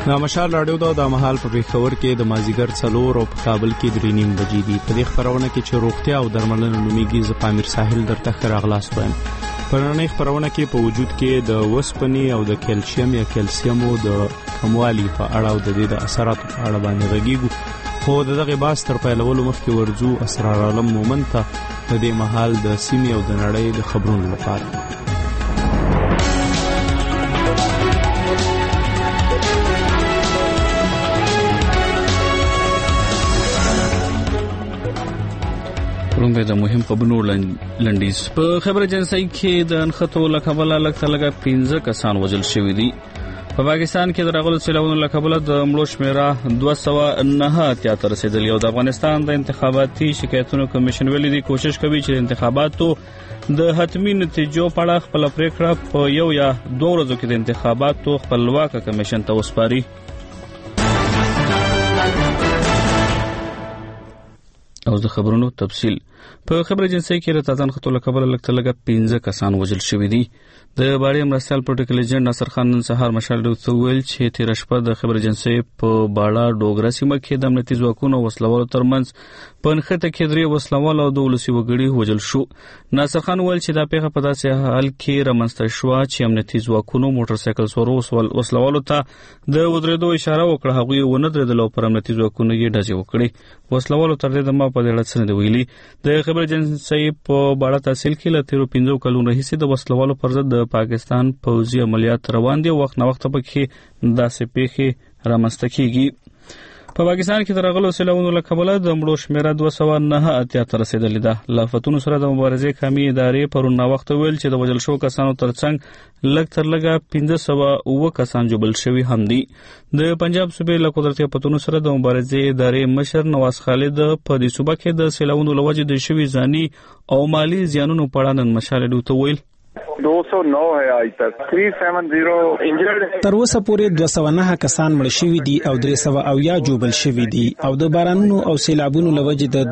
د مشال راډیو د مهال په پیښور کې د مازیګر 4 او په کابل کې 3:30 بجې دي. په دې خبرونه کې چې روغتیا او درملنه نومیږي ز پامیر ساحل درته راغلاس وایم. په نړۍ خبرونه کې په وجود کې د وسپنې او د کیلشیم یا کیلسیمو د کموالي په اړه او د دې د اثراتو په اړه باندې غږیږو. خو دغه بحث تر پیلولو مخکې ورځو اسرار عالم مومن ته د دې مهال د سیمې او د نړۍ د خبرونو لپاره. رومبه د مهم خبرونو لنډیز. په خبر اجنسی کې د انخطو لکبله لکه 15 کسان وژل شوي دي. په پاکستان کې د راغلو سیلابونو لکبله د مړو شمیره 209 ته رسیدلی او د افغانستان د انتخاباتي شکایتونو کمیشن ویلي دی کوشش کوي چې انتخاباتو د حتمی نتیجو په اړه خپل پریکړه په یو یا 2 ورځو کې د انتخاباتو خپلواک کمیشن ته وسپاري. او د خبرونو تفصیل. په خبر اجنسی کې د تازه خطو لکبله لکه 15 کسان وژل شوي دي. د باړې مرستیال پروتوکول ایجنټ ناصر خان نن سهار مشال ډو ویل چې تیر شپه د خبر اجنسی په باړه ډوګرا سیمه کې د امنیتي ځواکونو وسلوالو ترمنځ په نخته کې 3 وسلوال او 2 ولسي وګړي وژل شو. ناصر خان ویل چې دا پیښه په داسې حال کې رامنځته شوه چې امنیتي ځواکونو موټر سایکل سورو وسلوالو ته د ودرېدو اشاره وکړه. هغوی ونه درېدل او پر امنیتي ځواکونو یې ډزې وکړې. وسلوالو تر دې دمه په دې اړه څه نه ویلي. د خبر اجنسی په باړه تحصیل کې له 15 کلونو راهیسې د وسلوالو پر ضد د پاکستان پوځي عملیات روان دي. وخت نه وخت پکې داسې پیښې رامنځته کیږي. په پاکستان کې د راغلو سیلابونو لکبله د مړو شمیره 209 ته رسیدلې ده. له فتونو سره د مبارزې قومي ادارې پرون وخت ویل چې د وژل شو کسانو ترڅنګ لږ تر لږه 1509 کسان جوړل شوي هم دي. د پنجاب صوبې له قدرتي فتونو سره د مبارزې ادارې مشر نواز خالد په دې صوبه کې د سیلابونو لوجې د شوي ځاني او مالی زیانونو په اړه نن مشال ډو ویل 209 ہے آج تک 370 انجرڈ ہے. تر اوسه پورې 209 کسان مړ شوي دي او 300 جوړل شوي دي او د بارانونو او سیلابونو لوجې د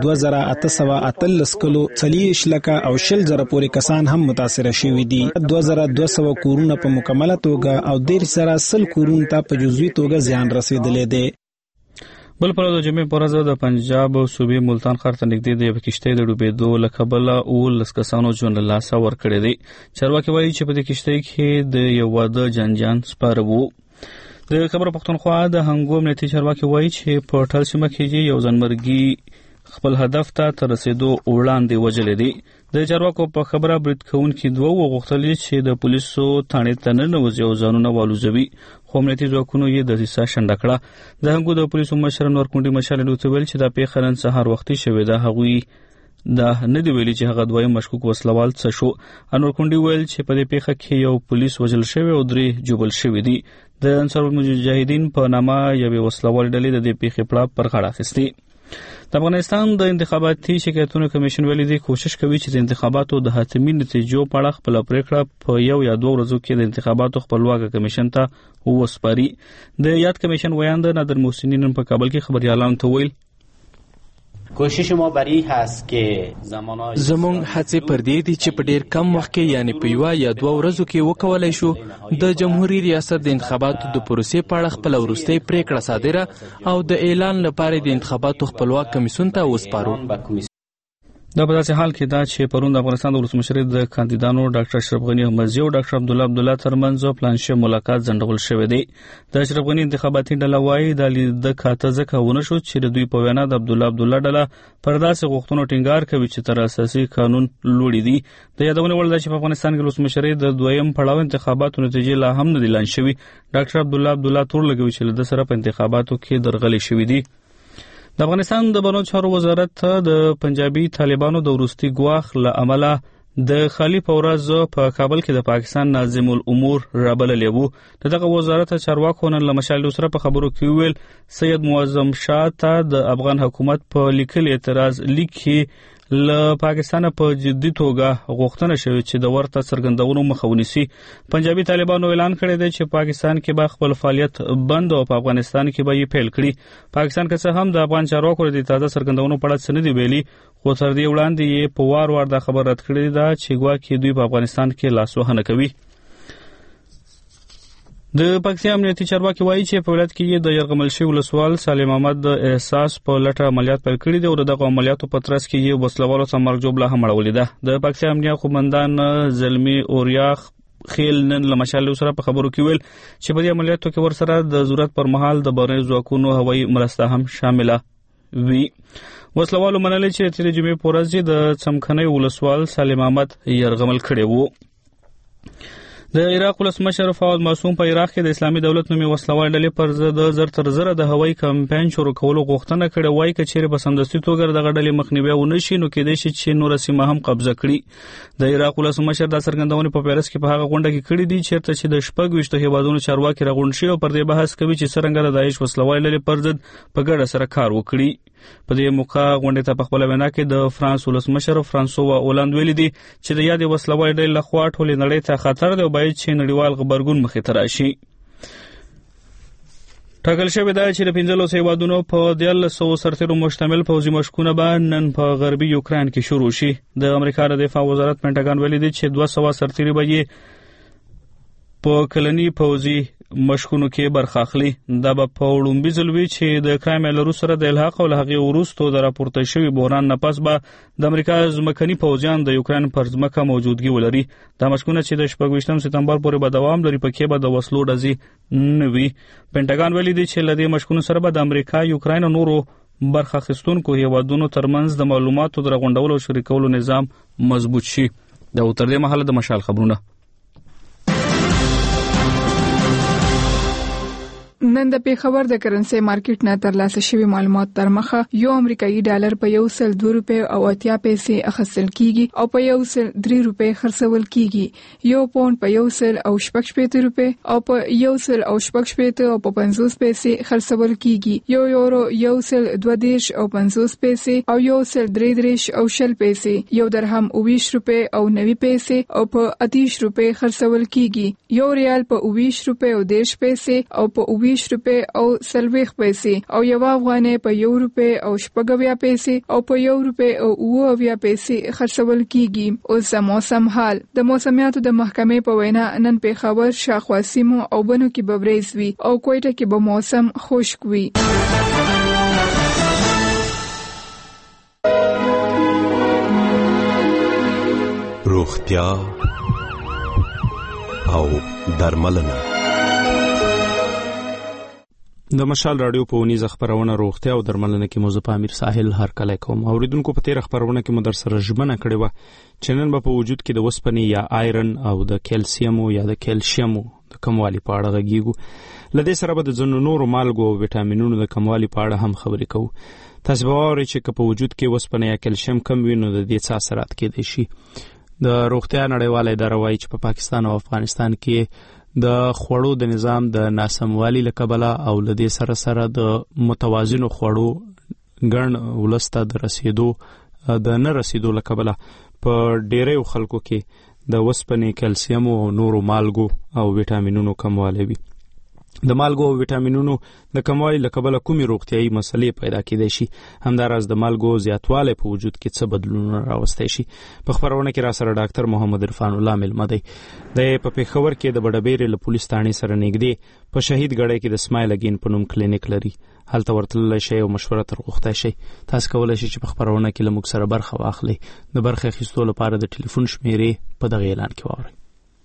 2813 کلو 40 لکه او 20 زره پورې کسان هم متاثر شوي دي. 2200 کورونه په مکمله توګه او 110 کورونه ته په جزوي توګه زیان رسیدلې دي. بل پر د جمعې پر ورځ د پنجاب صوبې ملتان ښار ته نږدې د یو کشتۍ د ډوبېدو لکبله 19 کسانو ژوند له لاسه ورکړی دی. چارواکي وایي چې په دې کشتۍ کې د یو واده جنجان سپاره وو. د خبر پښتونخوا د هنګو امنیتي چارواکي وایي چې په ټل سیمه کې یو ځانمرګي خپل هدف ته رسیدو وړاندې وژلې دي. د چارواکو په خبره برید کوونکي 2 وغوښتل چې د پولیسو تانې ته ننوځي او ځانونه والوزوي. خو امنیتي ځواکونو یې د دسیسه شنډه کړه. د هنګو د پولیسو مشر نور کونډي مشال ډو ویل چې دا پیښه نن سهار وختي شوې ده. هغوی دا نه دی ویلي چې هغه دویم مشکوک وسلوال څه شو. انور کونډي ویل چې په دې پیښه کې یو پولیس وژل شوی او 3 جوړل شوي دي. د انصار المجاهدین په نامه یوې وسلوال ډلې د دې پیښې په پر غاړه اخیستي. د افغانستان د انتخاباتي شکایتونو کمیشن ویلي دی کوشش کوي چې د انتخاباتو د حتمی نتیجو په اړه خپل پریکړه په یو یا 2 ورځو کې د انتخاباتو خپلواک کمیشن ته وسپاري. د یاد کمیشن ویاند نادر محسنین په کابل کې خبريالانو ته ویل کوشش ما بری هست که زمون هڅې پر دې دي چې په ډیر کم وخت کې یعنی په یو یا 2 ورځو کې وکولای شو د جمهوریت ریاست د انتخاباتو د پروسې په اړه خپل وروستۍ پریکړه صادره او د اعلان لپاره د انتخاباتو خپلواک کمیسیون ته وسپارو. دا په داسې حال کې دا چې پرون د افغانستان د ولسمشر د کاندیدانو ډاکټر اشرف غنی احمدزی او ډاکټر عبدالله عبدالله ترمنځ پلانشه ملاقات ځنډول شوې دی. د اشرف غنی انتخاباتي ډله وایي د کاته ځکه ونه شو چې د دوی په وینا د عبدالله عبدالله ډله پر داسې غوښتنو ټینګار کوي چې تر اساسي قانون لوړې دي. د یادونه وړ ده چې په افغانستان کې ولسمشر د دویم پړاو انتخاباتو نتیجې لا هم نه اعلان شوي. ډاکټر عبدالله عبدالله تور لګوي چې له سره په انتخاباتو کې درغلي شوي دي. د افغانستان د بنو چارو وزارت د پنجابي طالبانو د وروستي ګواښ له امله د خالی پورز په کابل کې د پاکستان ناظم الامور رابللی وو. دغه وزارت چارواکو نن له مشال سره په خبرو کې ویل سید معظم شاه ته د افغان حکومت په لیکل اعتراض لیکي له پاکستان په جدي توګه غوښتنه شوې چې د ورته څرګندونو مخه ونیسي. پنجابي طالبانو اعلان کړی دی چې پاکستان کې به خپل فعالیت بند او په افغانستان کې به یې پیل کړي. پاکستان که څه هم د افغان چارواکو د تازه څرګندونو په اړه څه نه دی ویلي خو تر دې وړاندې یې په وار دا خبر رد کړې ده چې ګواکې دوی په افغانستان کې لاسوهنه کوي. د پاکستان امنیتي چارواکي وایي چې په ولایت کې د یرغمل شوي ولسوال سالم احمد د احساس په لټه عملیات پیل کړي دي او دغه عملیاتو په ترڅ کې یو وسلوالو ته مرګ جوړه هم اړولې ده. د پاکستان امنیتي قومندان زلمی اوریا خیل نن له مشال سره په خبرو کې ویل چې په دې عملیاتو کې ورسره د ضرورت پر مهال د بهرنیو ځواکونو هوایي مرسته هم شامله وي. وسلوالو منلي چې تیر جمعې په ورځ د څمکني ولسوال سالم احمد یرغمل کړي وو. د عراق ولسمشر فواد معصوم په عراق کې د اسلامي دولت نومي وسلوال ډلې پر ضد د زر تر زره د هوایي کمپاین شروع کولو غوښتنه کړې وای چې چیرې په سمدستي توګه د غډلې مخنیوي ونشي نو کېدای شي چې نور سیمه هم قبضه کړي. د عراق ولسمشر د څرګندونې په پیرس کې په هغه غونډه کې کړې دي چیرته چې د 26 هیوادونو چارواکي راغونډ شي او پر دې بحث کوي چې څنګه د داعش وسلوال ډلې پر ضد په ګډه سره کار وکړي. په دې موقع غونډې ته په خپل وینا کې د فرانس ولسمشر فرانسوا اولاند ویلي دي چې د یادې وسلوال ډلې لخوا ټولې نړۍ ته خطر دی او باید چې نړیوال غبرګون مخې ته راشي. ټاکل شوی دی چې د 15 هیوادونو په 1300 سرتیرو مشتمل پوځي مشقونه به نن په غربي یوکرين کې شروع شي. د امریکا د دفاع وزارت پینټاګن ویلي دی چې 200 سرتیري به په کلنی پوځي مشقونو کې برخه اخلي. دا به په وړومبي ځل وي چې د کرایمیا له روس سره د الحاق او هغې وروسته د راپورته شوي بحران نه پس به د امریکا ځمکني پوځیان د یوکرين پر ځمکه موجودګي ولري. دا مشقونه چې د 26 سپتمبر پورې به دوام لري پکې به د وسلو ډزې نه وي. پینټاګن ویلي دی چې له دې مشقونو سره به د امریکا یوکرين او نورو برخه اخیستونکو هیوادونو ترمنځ د معلوماتو د راغونډولو او شریکولو نظام مضبوط شي. دا تر دې مهاله د مشال خبرونه. نن د پیښور د کرنسي مارکیټ نه ترلاسه شوی معلومات تر مخه یو امریکایي ډالر په 102 روپے او 80 پیسې اخیستل کیږي او په 103 روپے خرڅول کیږي. یو پاوند په 160 روپے او په 160 او 50 پیسې خرڅول کیږي. یو یورو 122 او 50 پیسې او 133 او 10 پیسې. یو درهم 20 روپے او 90 پیسې او په 30 روپے خرڅول کیږي. یو ریال په 20 روپے او 10 پیسې او په 20 روپے او 40 پیسې او یو افغانۍ په 1 روپے او 80 پیسې او په 1 روپے او 90 پیسې خرڅول کیږي. اوس د موسم حال. د موسمیاتو د محکمې په وینا نن پیښور شاوخوا سیمو او بنو کې به وریځ وي او کوټه کې به موسم خشک وي. روغتیا او درملنه. د مشال رادیو په ونیزه خبرونه روغتیا او درملنه کې موضوع امیر ساحل هر کله کوم. اوریدونکو په تیر خبرونه کې مو در سره ژمنه کړې و چې نن په وجود کې د وسپنې یا آیرن او د کیلسیم یا د کیلشیم د کموالي په اړه غږیږو. لدې سره به د ځینو نورو مالګو او ویټامینونو د کموالي په اړه هم خبرې کوو. تاسو به واورئ چې په وجود کې وسپنې یا کیلشیم کم وي نو د دې څه اثرات کېدای شي. د روغتیا نړیواله اداره وایي چې په پاکستان او افغانستان کې د خوړو د نظام د ناسموالي له کبله او له دې سره سره د متوازنو خوړو ګڼ ولسته د رسیدو د نه رسیدو له کبله په ډېرو خلکو کې د وسپنې، کلسیم او نورو مالګو او ویټامینونو کموالی وي. د مالګو او ویټامینونو د کموالي له کبله کومې روغتیایي مسلې پیدا کېدای شي. همداراز د مالګو زیاتوالی په وجود کې څه بدلونونه راوستی شي. په خبرونه کې را سره ډاکټر محمد عرفان الله مېلمه دی. د په پیښور کې د بډبېرې له پولیس تاڼې سره نږدې په شهید ګړی کې د سمایل اګین په نوم کلینیک لري. هلته ورتللی شئ او مشوره تر غوښتی شئ. تاسو کولی شئ چې په خبرونه کې له موږ سره برخه واخلئ. د برخې اخیستو لپاره د ټلیفون شمیرې په دغه اعلان کې واورئ.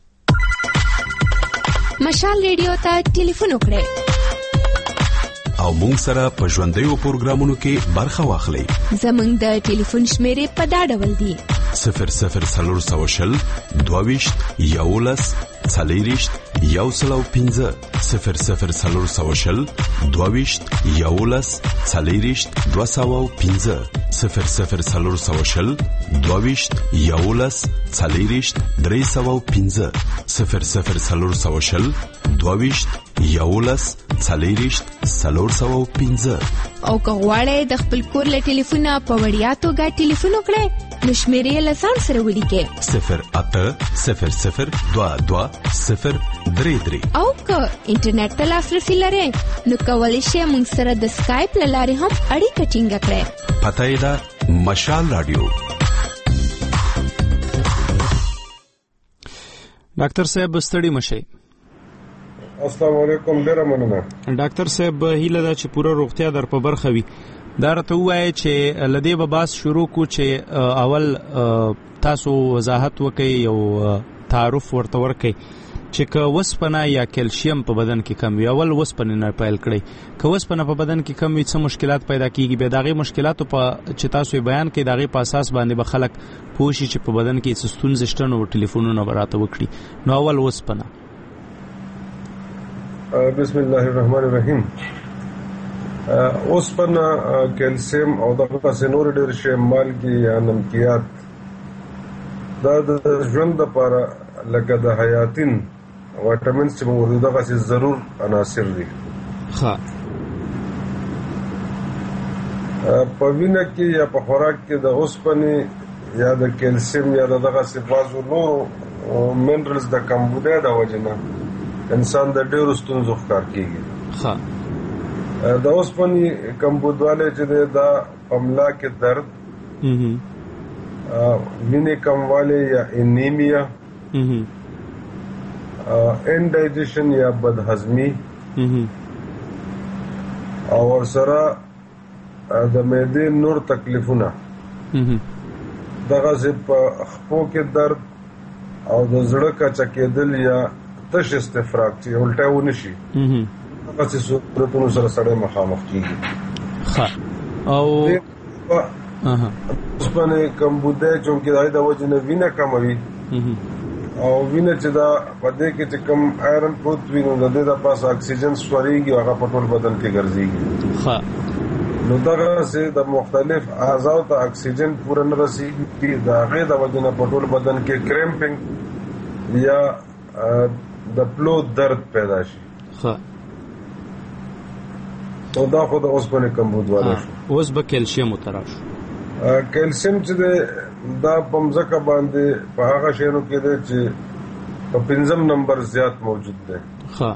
مشال ریډیو ته ټلیفون وکړئ او مونږ سره په ژوندیو پروګرامونو کې برخه واخلئ. زمونږ د ټلیفون شمیرې په دا ډول دي: 00420 22 11 40 105 00420 22 11 40 205 00420 22 11 40 305 00420 22 11 40 305. او که غواړئ د خپل کور له ټلیفونه په وړیا توګه ټلیفون وکړئ نو شمیرې له ځان سره ولیکئ 0800 22 033. او که انټرنیټ ته لاسرسي لرئ نو کولی شئ موږ سره د سکایپ له لارې هم اړیکه ټینګه کړئ. پته یې ده مشال رادیو. ډاکټر صاحب ستړي مشئ. السلام علیکم، ډیره مننه. ډاکټر صاحب هیله ده چې پوره روغتیا در په برخه وي. دا راته وایي چې لدی به باس شروع کو چې اول تاسو وضاحت وکړئ او تعارف ورته ورکړئ چې که وسپنه یا کیلشیم په بدن کې کم وي. اول وسپنه نه پیل کړئ. که وسپنه په بدن کې کم وي څه مشکلات پیدا کیږي؟ به داغه مشکلاتو په چې تاسو بیان کړئ داغه په اساس باندې به خلک پوښي چې په بدن کې څه ستونزې شته نو ټلیفونونه براته وکړي. نو اول وسپنه. بسم الله الرحمن الرحیم. اوسپنه، کیلشیم او دغه سينور ډېر شی مالګي یا نمکيات دا د ژوند لپاره لکه د حیاتین وټامینز چې موږ دغه سي ضرور عناصر دي. ها په وینه کې یا په خوراک کې د اوسپنې یا د کیلشیم یا دغه صفاتو نور منرالز د کمبودۍ د وجنه انسان د ډېرو ستونزو ښکار کیږي. ها د اوسپنې کمبودواله چې د املا کې درد، وینې کمواله یا انیمیا، انډایجیشن یا بدهضمي، او ورسره د معدې نور تکلیفونه، دغه زه په خپو کې درد او د زړه کچا کېدل یا تش استفراغ چې الټا ونه شي، هغه څه صورتونو سره سره مخامخ کیږي. ښه او اوسپنې کمبودۍ چونکې د وجې نه وینه کموي او وینه چې دا په دې کې چې کم آیرن پروت وي نو د دې د پاسه اکسیجن سوريږي هغه په ټول بدن کې ګرځيږي. ښه نو دغه سه د مختلف اعضاء ته اکسیجن پوره نه رسیږي، دا غي د وجې نه په ټول بدن کې کرمپینګ یا د پلو درد پیدا شي. ښه او دا خو د اوسپنې کمبودواله شو. اوس به کیلشیم وتراش. کیلشیم چې دا پمزکه باندې په هغه شینو کې دی چې په 5 نمبر زیات موجود دی. ها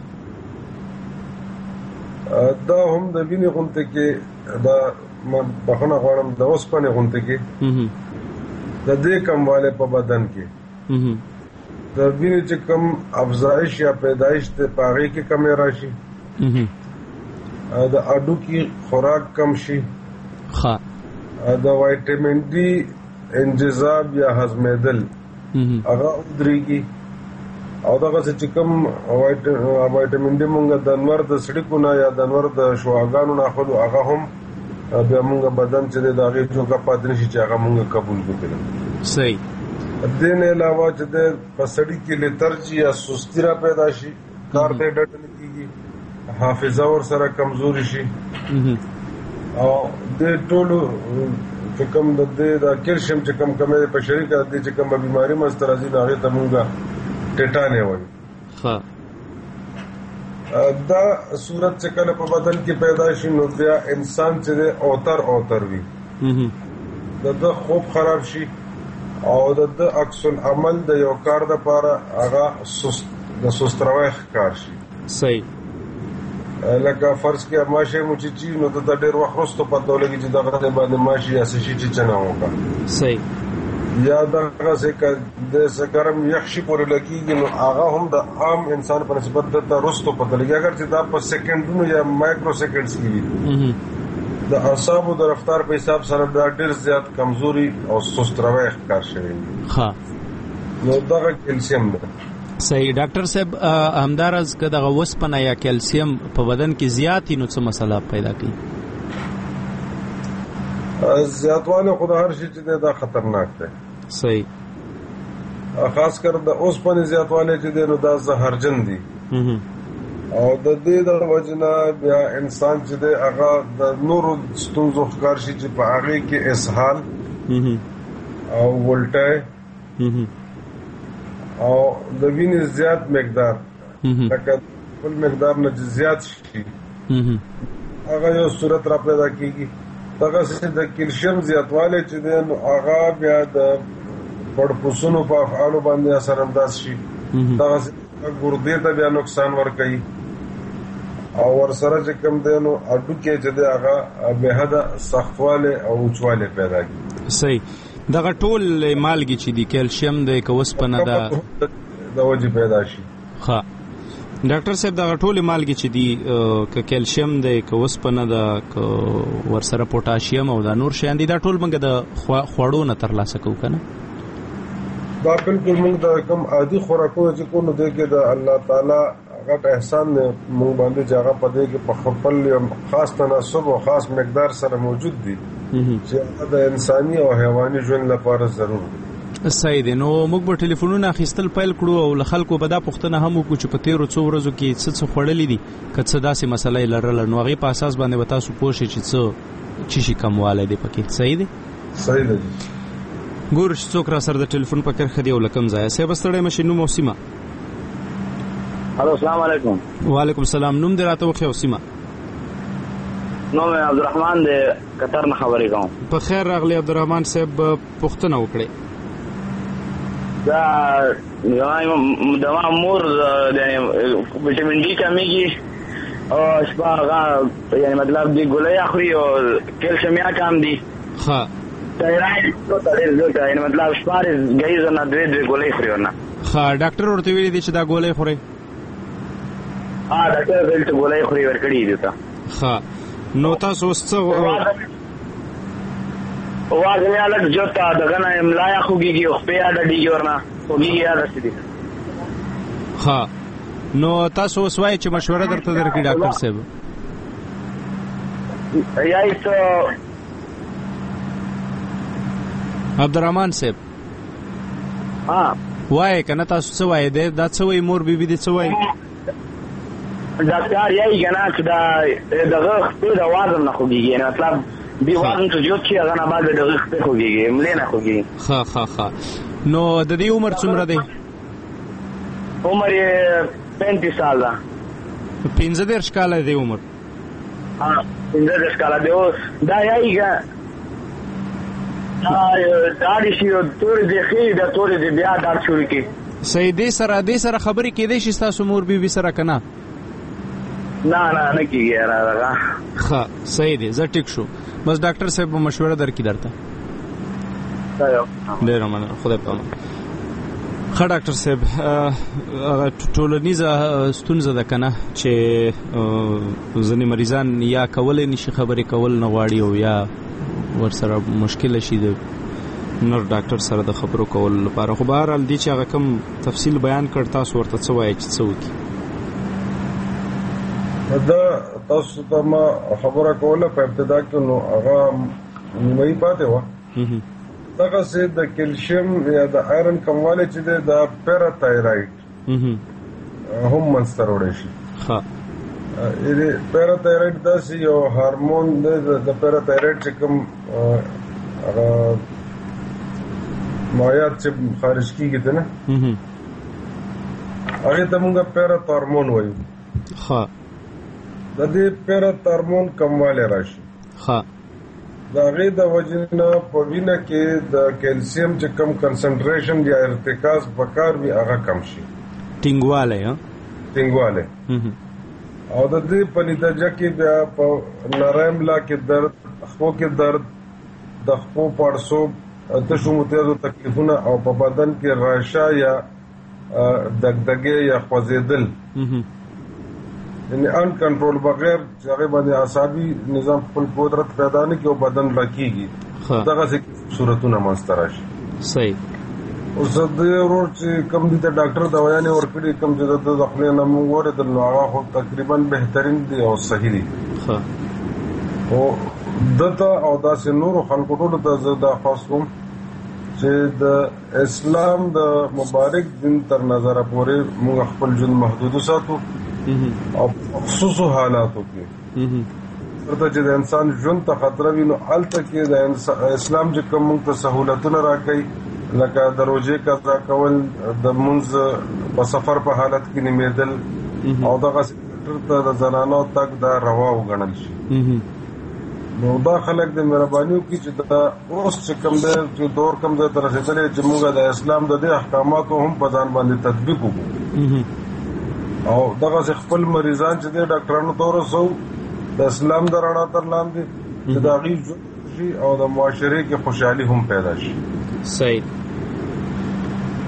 دا هم د وینې غونټه کې دا بخنه غواړم د اوسپنې غونټه کې د دې کمواله په بدن کې د وینې چې کم افزایش یا پیدایش ته پاغي کې کمی راشي، د اډو کې خوراک کم شي، ها د وایټامین ډي انجذاب یا هضمېدل هغه درېږي، او دغه چې کوم وایټامین ډي مونږ د انور د سړکو نه یا د انور د شواګانو نه خلو هغه هم بیا مونږ بدن چې د هغه جوګه پاتې نشي چې هغه مونږ قبول وکړو. صحیح. دې نه علاوه چې د پسړی کې لترجی یا سستی را پیدا شي، کار ته ډټ نه کیږي، حافظه ور سره کمزوري شي، او د ټولو چې کوم د کیلشیم چې کوم کمه په شریکه د چې کوم بیماری مسترازي هغه ته مونږه ټټانه وایي. ها دا صورت چې کله په بدن کې پیدا شي نو بیا انسان چې اوتر وي، د خوب خراب شي او د عکس العمل د یو کار د لپاره هغه سستروي ښکار شي. صحیح. لکه فرض کې ماشه موچی نو د ډېر وخت وروسته پته لګي چې دغه باندې ماشي یا شي چې چنه وکړه. صحیح. یا دغه څخه د سګرم یخشي پورې لګيږي نو هغه هم د عام انسان په نسبت د وروسته پته لګي، اگر چې دا په سکندونو یا مایکرو سیکنډز کې وي د اعصابو د رفتار په حساب سره دا ډېر زیات کمزوري او سستروي ښکار شوی. ها نو دغه کیلشیم ده. صحیح. ډاکټر صاحب همدارز که دغه وسپنه یا کیلشیم په بدن کې زیاتی نو څه مسله پیدا کوي؟ زیاتواله خو د هر شي چې دا خطرناک دی. صحیح. خاص کر د اوسپنې زیاتواله چې نو دا زهرجن دي، او د دې د وجنه بیا انسان چې هغه د نورو ستونزو ښکار شي چې په هغه کې اسهال او ولټه او د وینې زیات مقدار لکه بل مقدار نه زیات شي هغه یو صورت را پیدا کیږي. دغه څه د کیلشیم زیاتواله چې نو هغه بیا د پړپوسونو په افعالو باندې اثر انداز شي، دغه ګردې ته بیا نقصان ورکوي، او ورسره چې کوم دی نو اډو کې چې هغه به حد سختواله او اوچواله پیدا کوي. صحیح. دغه ټول مالګي چې دی کیلشیم د کوسپنه د وجې پیدا شي. ها ډاکټر صاحب دا ټول مالګي چې دي ک کیلشیم دی ک اوسپنه ده ک ورسره پوتاشیم او دا نور شیان دي دا ټول موږ د خوړو نه ترلاسه کوو کنه دا بالکل موږ د کوم عادي خوراکونو چې کوو د کې د الله تعالی هغه احسان موږ باندې ځای په دې کې په خپل خاص تناسب او خاص مقدار سره موجود دي چې د انساني او حیواني ژوند لپاره ضروري دي. صحیح دی. نو موږ به ټلیفونونه اخیستل پیل کړو او له خلکو به دا پوښتنه هم وکړو چې په تیرو څو ورځو کې څه خوړلي دي که څه داسې مسله یې لرله نو هغې په اساس باندې به تاسو پوه شئ چې څه شي کموالی دی پکې. صحیح دی؟ صحیح دی. ګورو چې څوک را سره د ټلیفون په کرښه دی او له کوم ځایه. صاحب ستړی مه شئ، نوم او سیمه. الو السلام علیکم. وعلیکم السلام. نوم دې راته وښیه او سیمه. نوم عبدالرحمن دی، قطر نه خبرې کوم. په خیر راغلی عبدالرحمن صاحب، پوښتنه وکړئ. دا دما مور ویټامین ډي کمیږي او شپه هغه یعنی مطلب دی ګولۍ اخلي او کیلشیم یې کم دي. ها تایرايډ تو تل زړه یعنی مطلب شپه غیز نه درې ګولۍ خوري ورنه. ها ډاکټر ورته ویلي دي چې دا ګولۍ خوري؟ ها ډاکټر ویل چې ګولۍ خوري ورکړي دي تا. ها نو تاسو اوس څه واځي الګ جوتا دغه نه املایا خوږيږي او په اړه دیږي ورنه خوږيږي یاد شي. ها نو تاسو اوس وایي چې مشوره درته درکړي ډاکټر صاحب؟ یای څه عبدالرحمن صاحب ها وایي کنه تاسو څه وایي دا څه وایي مور بیبي دې څه وایي؟ ډاکټر یای کنه چې دا دغه خپل د وازن نه خوږيږي یعنی مطلب دی وزن ته جو چې هغه نه بعد دغه خپل خوږيږي ملي نه خوږي. ها نو د دې عمر څومره دی؟ عمر یې 35 سال ده. 15 کاله دی عمر. ها 15 کاله دی. دا یای دا دې شي تور دې خې دا تور دې بیا دا شروع کی. صحیح دې سره خبرې کېدې شي تاسو مور بیبي سره کنه؟ نه کیږي راغه. ها صحیح دی، زه ټیک شو. بس ډاکټر صاحب مشوره درکې درته. ډېر مننه، خدای په امان. ښه ډاکټر صاحب ټولنیزه ستونزه ده کنه چې ځینې مریضان یا کولی نشي خبرې کول نه غواړي او یا ورسره مشکله شي د نر ډاکټر سره د خبرو کولو لپاره. خو بهرحال دې چې هغه کوم تفصیل بیان کړ تاسو ورته څه وایئ چې څه وکړي؟ دا تاسو ته ما خبره کوله په ابتدا کې نو هغه نیمایي پاتې وه. دغه سه د کیلشیم یا د آیرن کموالی چې دی د پیراتایرايډ هم منځته راوړی شي. پیراتایرايډ داسې یو هارمون دی د پیراتایرايډ چې کوم مایعات چې خارج کیږي دی نه هغې ته موږ پیراتهارمون وایو. د دې پیراتهارمون کموالی راشي. د هغې د وجې نه په وینه کې د کیلسیم چې کم کنسنټریشن یا ارتکاز پکار وي هغه کم شي. ټینګوالی او د دې په نتیجه کې بیا په نری ملا کې درد، خپو کې درد، د خپو پړسوب، تشو متیازو تکلیفونه او په بدن کې راشا یا دګدګې یا خوځېدل یعنی ان کنټرول بغیر چې هغه باندې اعصابي نظام خپل قدرت پیدا نه کوي او بدن لکېږي. دغه څه صورتونه منځته راشي. صحیح. اوس د ورور چې کوم دي ته ډاکټر دوايانې ورکړي کوم چې د خپل نه موږ ورته نو هغه خو تقریبا بهترین دي او صحیح دي. او دته او داسې نور خلکو ټول ته زه دا خاص کوم چې د اسلام د مبارک دین تر نظر پورې موږ خپل ژوند محدود وساتو او خصوصو حالاتو کې ورته چې د انسان ژوند ته خطر وي نو هلته کې د اسلام چې کوم موږ ته سهولتونه راکوي لکه د روژې قضا کول، د مونځ په سفر په حالت کې نیمېدل او دغه ډاکټر ته د زنانو تګ دا روا وګڼل شي. نو دا خلک د مهربانیو کې چې دا اوس چې کوم دی چې دور کوم ځای ته رسېدلی چې موږ د اسلام د دې احکاماتو هم په ځان باندې تطبیق وکړو او دغه خپل مریضان چې د ډاکټرانو ته ورسوو د اسلام د رڼا تر لاندې چې د هغوی ژوند شي او د معاشرې کې خوشحالي هم پیدا شي. صحیح.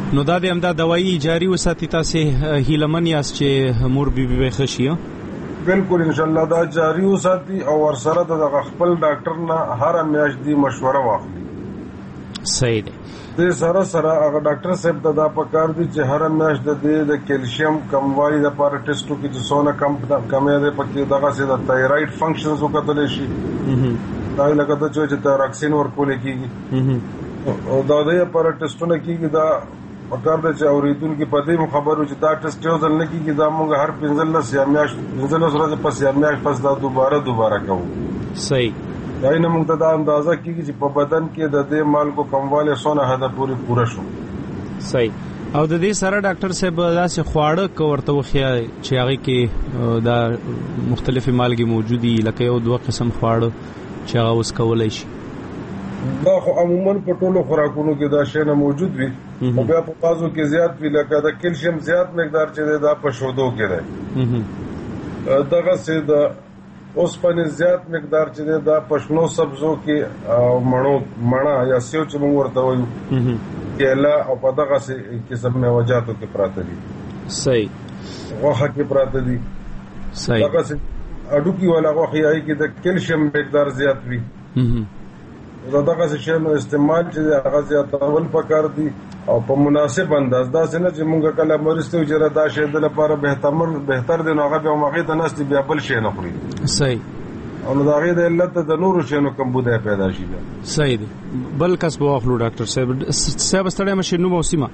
نو دا د امدا دوايي جاری وساتي تاسو هیلمن یاست چې مور بیبي به خشي. بالکل ان شاء الله دا جاری وساتي او ورسره د خپل ډاکټر نه هر میاشت دی مشوره واخلي. صحیح دی. د سره هغه ډاکټر صاحب ته دا پکار دي چې هر میاشت د کیلشیم کموالي د لپاره ټیسټو کې چې سونه کمې ده پکې دغه سي د تایرايډ فنکشنز وکړل شي. دا لکه ته چې تایراکسین ورکول کېږي او دا د لپاره ټیسټونه کېږي. دا پکار ده چې اوریدونکو په دې خبرو چې دا ټیسټ یو ځل نه کېږي، دا موږ هر 15 یا میاشت 15 ورځې پس یا میاشت پس دا دوباره کوو. صحیح. دا نه موږ ته دا اندازه کېږي چې په بدن کې د دې مالګو کمواله سونه حد پوره شو. صحیح. او د دې سره ډاکټر صاحب داسې خواړه کوورته وخیا چې هغه کې دا مختلفې مالګې موجودي، لکه یو دوه قسم خواړه چې هغه اوس کولای شي. دا خو عموما په ټولو خوراکونو کې دا شی نه موجود وي، او بیا په بازو کې زیات وي، لکه د کیلشیم زیات مقدار چې دا په شودو کې دی. دغه سي د اوسپنې زیات مقدار چې دا په شنو سبزو کې او مڼه یا سیو چې موږ ورته وایو کېله او په دغه سي قسم میوجاتو کې پراته دي. صحیح. غوښه کې پراته دي. صحیح. دغه سي اډوکی ولا غوښه یې کې د کیلشیم مقدار زیات وي. دغه څه شی نو استعمال چې هغه زیاتول پکار دي او په مناسب انداز. دا څنګه چې موږ کله مرستو جره دا شی د لپاره بهتر دی نو هغه به موږ ته نست بیا بل شی نه خوري. صحیح. او دا غي د علت د نورو شینو کم بوده پیدا شي. صحیح دی. بل کس به اخلو ډاکټر صاحب ستړی مشه نو موسیما.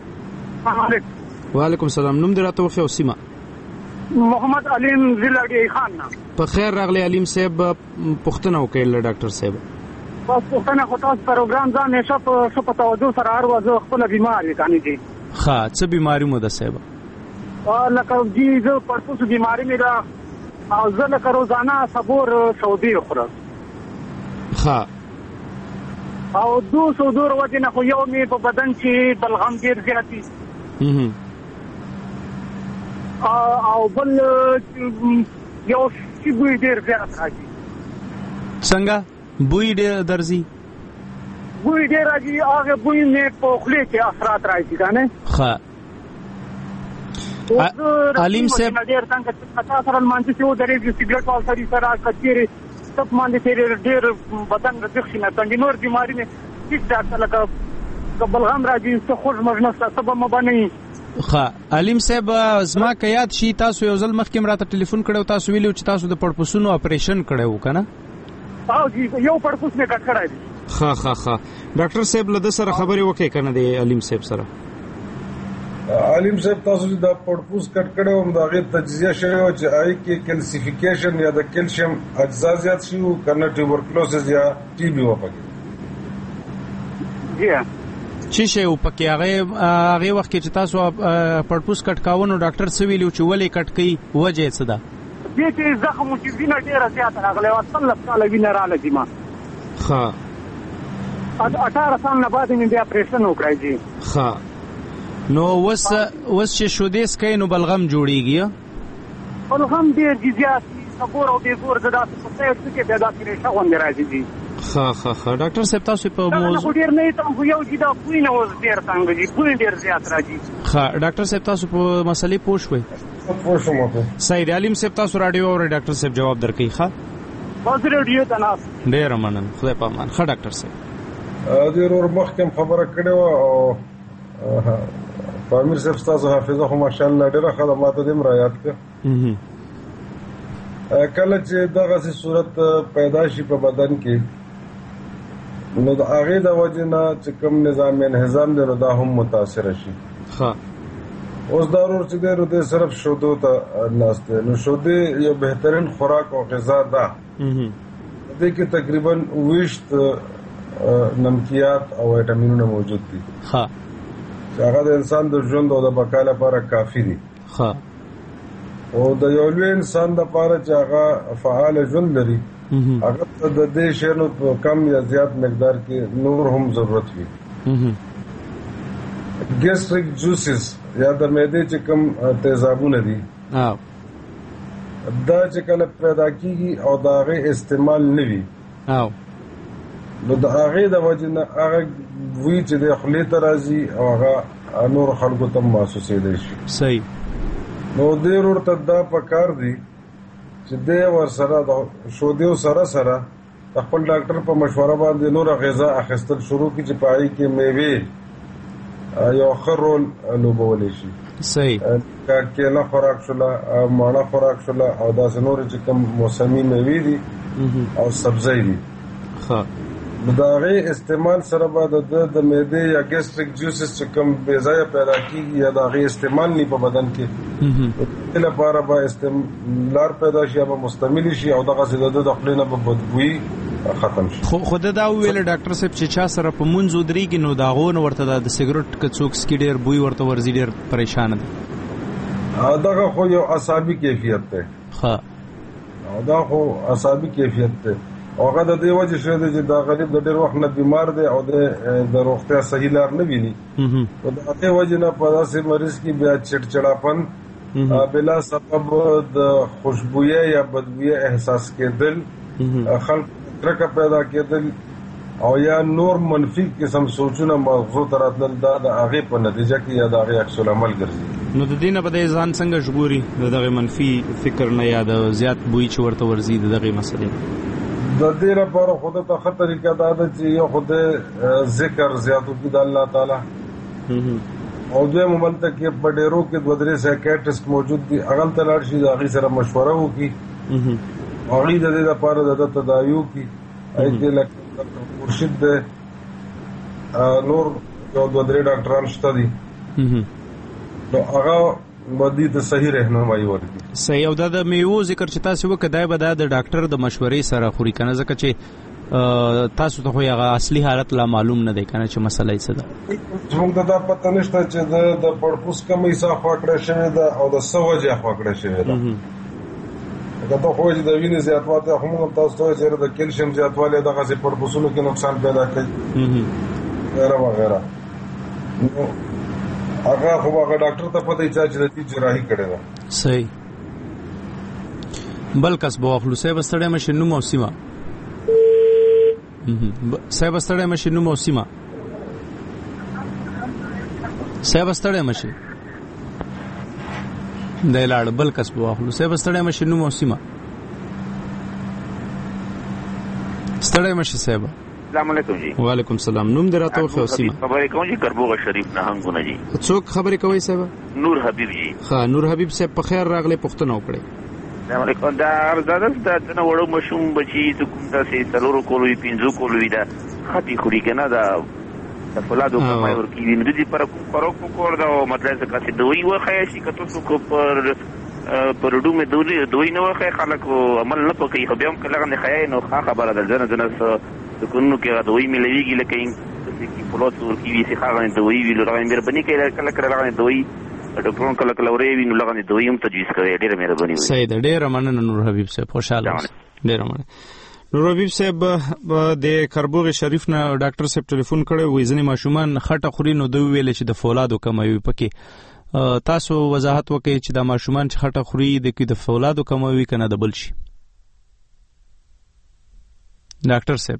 وعلیکم السلام. نوم دې راته وخی اوسیما. محمد علیم زلګي خان. په خیر راغلی علیم صاحب. پښتنه وکړه ډاکټر صاحب. بس پښتنه خو تاسو پروګرام ځان نشه په پتا وځو سره هر وځو خپل بیمار دي کني دي. ها څه بیماری مو ده صاحب؟ لکه جی زه پرتوس بیماری مې ده او زه لکه روزانه صبور سعودي خورم. ها او دو صدور وجه نه خو یو می په بدن کې بلغم ډیر زیاتی. او بل یو شی بوی ډیر زیات راځي. څنګه بوی ډیر درځي؟ بوی ډیر راځي، هغه بوی مې په خولې کې اثرات راځي کنه. ښه. علیم صاحب ډیر څنګه چې تاسو سره مانځي چې و درې سیګریټ او سړي سره کچېره تپ باندې ډیر بدن رځخ نه کنډینور بیماری مې هیڅ ډاکټر لکه بلغم راځي څه خوږ مجنس سبب مبني. ښه. علیم صاحب زما که یاد شي تاسو یو ځل مخکې راته ټلیفون کړو، تاسو ویلو چې تاسو د پړپوسونو اپریشن کړو کنه؟ او جی یو پړپوس مې کټ کړای دی. ښه. ډاکټر صاحب له سره خبرې وکړي کنه د علیم صاحب سره. علیم صاحب تاسو چې دا پړپوس کټ کړو هم دا غي تجزیه شوی او چې آی کې کیلسیفیکیشن یا د کیلشیم اجزا زیات شي او کنه ټیوبرکلوسس یا ټي بي وپکې. جی چی شی وپکې هغه وخت کې چې تاسو پړپوس کټ کاونو ډاکټر څه ویلو چې ولې کټ کوي وجه څه ده؟ دې چې زخم چې وینه ډیره زیاته راغله او 30 کال وینه راغله ما. ها 18 سال نه بعد مې بیا اپریشن وکړای دي. ها. نو وس چې شودې سکای نو بلغم جوړیږي. بلغم ډیر زیات صبور او بیګور د داسې په څیر کې پیدا کړي شغون راځي دي. ښه. ډاکټر صاحب تاسو په موضوع ډیر نه ته یو چې دا کوی نه وز ډیر څنګه دي کوی ډیر زیات راځي. ښه. ډاکټر صاحب تاسو په مسلې پوه شوي؟ صحیح. علیم صاحب تاسو رادیو او ډاکټر صاحب جواب درکړي. ښه بس رادیو ته ناس ډیر مننه. خدای په امان. ښه ډاکټر صاحب ډیر ور مخکې خبره کړې و او فامیر صاحب تاسو حافظه خو ماشاءالله ډیره خدمات دې مرایات کړ. کله چې دغه صورت پیدا شي په بدن کې نو د هغه د وجه نه چې کوم نظام انهضام دی نو دا هم متاثر شي. ښه. اوس ضرور چې دی نو د صرف شودو ته ناشته نو شودې یو بهترین خوراک او غذا ده. دې کې تقریبا 20 نمکیات او ویټامینونه موجود دي. ښه. چې هغه د انسان د ژوند او د بقا لپاره کافي دي. ښه. او د یو لوی انسان لپاره چې هغه فعال ژوند لري هغه د دې شنو په کم یا زیات مقدار کې نور هم ضرورت وي. ګیسټریک جوسز یا د معدې چې کوم تیزابونه دي دا چې کله پیدا کیږي او دا غي استعمال نه وي نو د هغه د وجه نه هغه وی چې د خپل ترازی او هغه نور خلکو ته محسوسې دي شي. صحیح. نو ډیر ورته دا پکار دي چې د ور سره د شو دیو سره خپل ډاکټر په مشوره باندې نور غذا اخیستل شروع کړي چې پای کې میوه یو خرول لوبول شي. صحیح. کېله خوراک شولا ماړه خوراک شولا او دا نور چې کوم موسمي میوه دي او سبزی دي. ها دا غي استعمال سره بعد د معده یا ګیسټریک جوسز چې کوم بے ځای پیدا کیږي یا دا غي استعمال نه په بدن کې لپاره به استعمال پیدا شي یا مستعمل شي او دغه څه د خپل نه په بدبوئی ختم شي. خو دا ویل ډاکټر صاحب چې چا سره په منځ ودرېږي نو دا غون ورته د سیګریټ کڅوک سکي ډیر بوی ورته ورزي ډیر پریشان دي. دغه خو یو اعصابي کیفیت ده. ها دا خو اعصابي کیفیت ده. هغه د دې وجه شوی دی چې دا غریب د ډېر وخت نه بیمار دی او د روغتیا صحیح لار نه ویني. او د دې وجه نه په داسې مریض کې بیا چړچړاپن بلا سبب د خوشبویه یا بدبویه احساس کېدل، خلک ترکه پیدا کېدل او یا نور منفي قسم سوچونه مغزو ته راتلل، دا د هغې په نتیجه کې یا د هغې عکس العمل ګرځي. نو د دې نه به د ځان څنګه ژغوري د دغې منفي فکر نه یا د زیات بوی چې ورته ورځي د دغې مسلې؟ د دې لپاره خود ته ښه طریقه دا ده چې یو خود ذکر زیاتو کې د الله تعالی او دوی مملته کې په ډیرو کې دوه درې سایکیاټریسټ موجود دي، هغه ته لاړ شي د هغې سره مشوره وکړي، هغې د دې لپاره د تداوی وکړي. هغې لکه مرشد دی، نور یو دوه درې ډاکټران شته دي، نو هغه بدی د صحیح رهنمایي ورکړي. صحیح. او دا د میوو ذکر چې تاسو وکړای به دا د ډاکټر د مشورې سره خوري کنه، ځکه چې تاسو ته خو هغه اصلي حالت لا معلوم نه دی کنه چې مسله یې څه ده. موږ ته دا پته نشته چې د پړپوس کمې څه خواکړه شوې ده او د څه وجه خواکړه شوې ده. دا خو چې د وینې زیاتوالی هم تاسو ته چې د کیلشیم زیاتوالی دغسې پړپوسونو کې نقصان پیدا کوي وغیره وغیره. هغه خو هغه ډاکټر ته پته یې چې د دې جراحي کړې ده. صحیح. بل کس به واخلو. صاحب ستړی مشې نوم او سیمه. صاحب ستړی مشې نوم او سیمه. صاحب ستړی مشې د لاړ. بل کس به واخلو. صاحب ستړی مشې نوم او سیمه. ستړی مشې صاحب. السلام علیکم جی. وعلیکم السلام. نوم دې راته وښیو سیمه. خبرې کوم جی کربوغه شریف نه هنګونه جی. څوک خبرې کوي صاحب؟ نور حبیب جی. ها نور حبیب صاحب په خیر راغلی، پوښتنه وکړئ. السلام علیکم. دا ارزاده د وړو مشوم بچي ته کوم تاسې څلورو کولو وي پنځو کولو وي دا خطي خوري که نه دا د فولادو کمای ورکېږي نو د دې لپاره کوم خوراک وکړ دا مطلب څه کاسې دوی وښیه شي که تاسو کو پر ډومې دوی نه وښیه خلک عمل نه په کوي خو بیا هم که لغه نه ښیی نو ښه خبره ده. ځنه ځنه دکانونو کې دوی میلوېږي لکه فولاد ورکېږي چې هغه دوی وي نو هغه مهرباني کوي کله کله هغه دوی ډاکټران کله کله ورې وي نو لغه دوی هم تجویز کوي. ډېره مهرباني وي. صحیح ده. ډېره مننه نور حبیب صاحب. خوشحاله اوسئ. ډېره مننه. نور حبیب صاحب د کربوغ شریف نه ډاکټر صاحب ټلیفون کړی وي ځینې ماشومان خټه خوري نو دوی ویل چې د فولادو کموي پکې. تاسو وضاحت وکړئ چې دا ماشومان چې خټه خوري د فولادو کموي که نه د بل شي. ډاکټر صاحب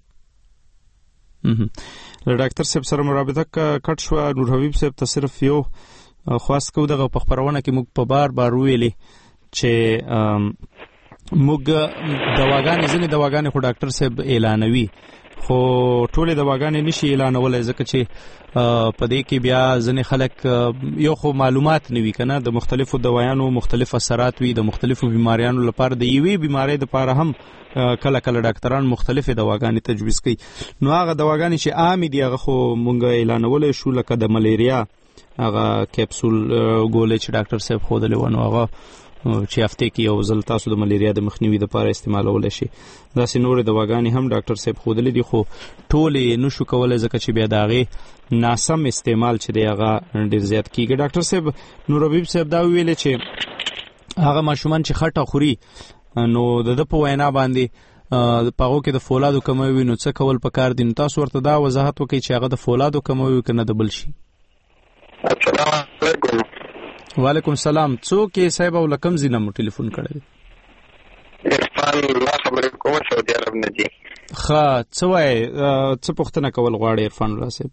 له ډاکټر صاحب سره مرابطه کټ شوه. نور حبیب صاحب ته صرف یو خواست کوو دغه په خپرونه کې موږ په بار بار ویلې چې موږ ځینې دواګانې خو ډاکټر صاحب اعلانوي خو ټولې دواګانې نشي اعلانولی ځکه چې په دې کې بیا ځینې خلک یو خو معلومات نه وي که نه، د مختلفو دوایانو مختلف اثرات وي د مختلفو بیماریانو لپاره. د یوې بیمارۍ دپاره هم کله کله ډاکټران مختلفې دواګانې تجویز کوي. نو هغه دواګانې چې عامې دي هغه خو موږ اعلانولی شو، لکه د ملیریا هغه کیپسول ګولې چې ډاکټر صاحب ښودلی و نو هغه چې هفتې کې یو ځل تاسو د ملیریا د مخنیوي لپاره استعمالولی شي. داسې نورې دواګانې هم ډاکټر صاحب ښودلې دي خو ټولې نشو کولی ځکه چې بیا د هغې ناسم استعمال چې دی هغه ډېر زیات کېږي. ډاکټر صاحب نور حبیب صاحب دا ویلې چې هغه ماشومان چې خټه خوري نو د ده په وینا باندې په هغو کې د فولادو کموي نو څه کول پکار دي؟ نو تاسو ورته دا وضاحت وکړئ چې هغه د فولادو کموي که نه د بل شي. السلام علیکم. وعلیکم السلام. څوک یې صاحب او له کوم ځای نه مو ټلیفون کړی دی؟ عرفان الله خبرې کوم سعودي عرب نه دي. ښه څه وایې څه پوښتنه کول غواړې عرفان الله صاحب؟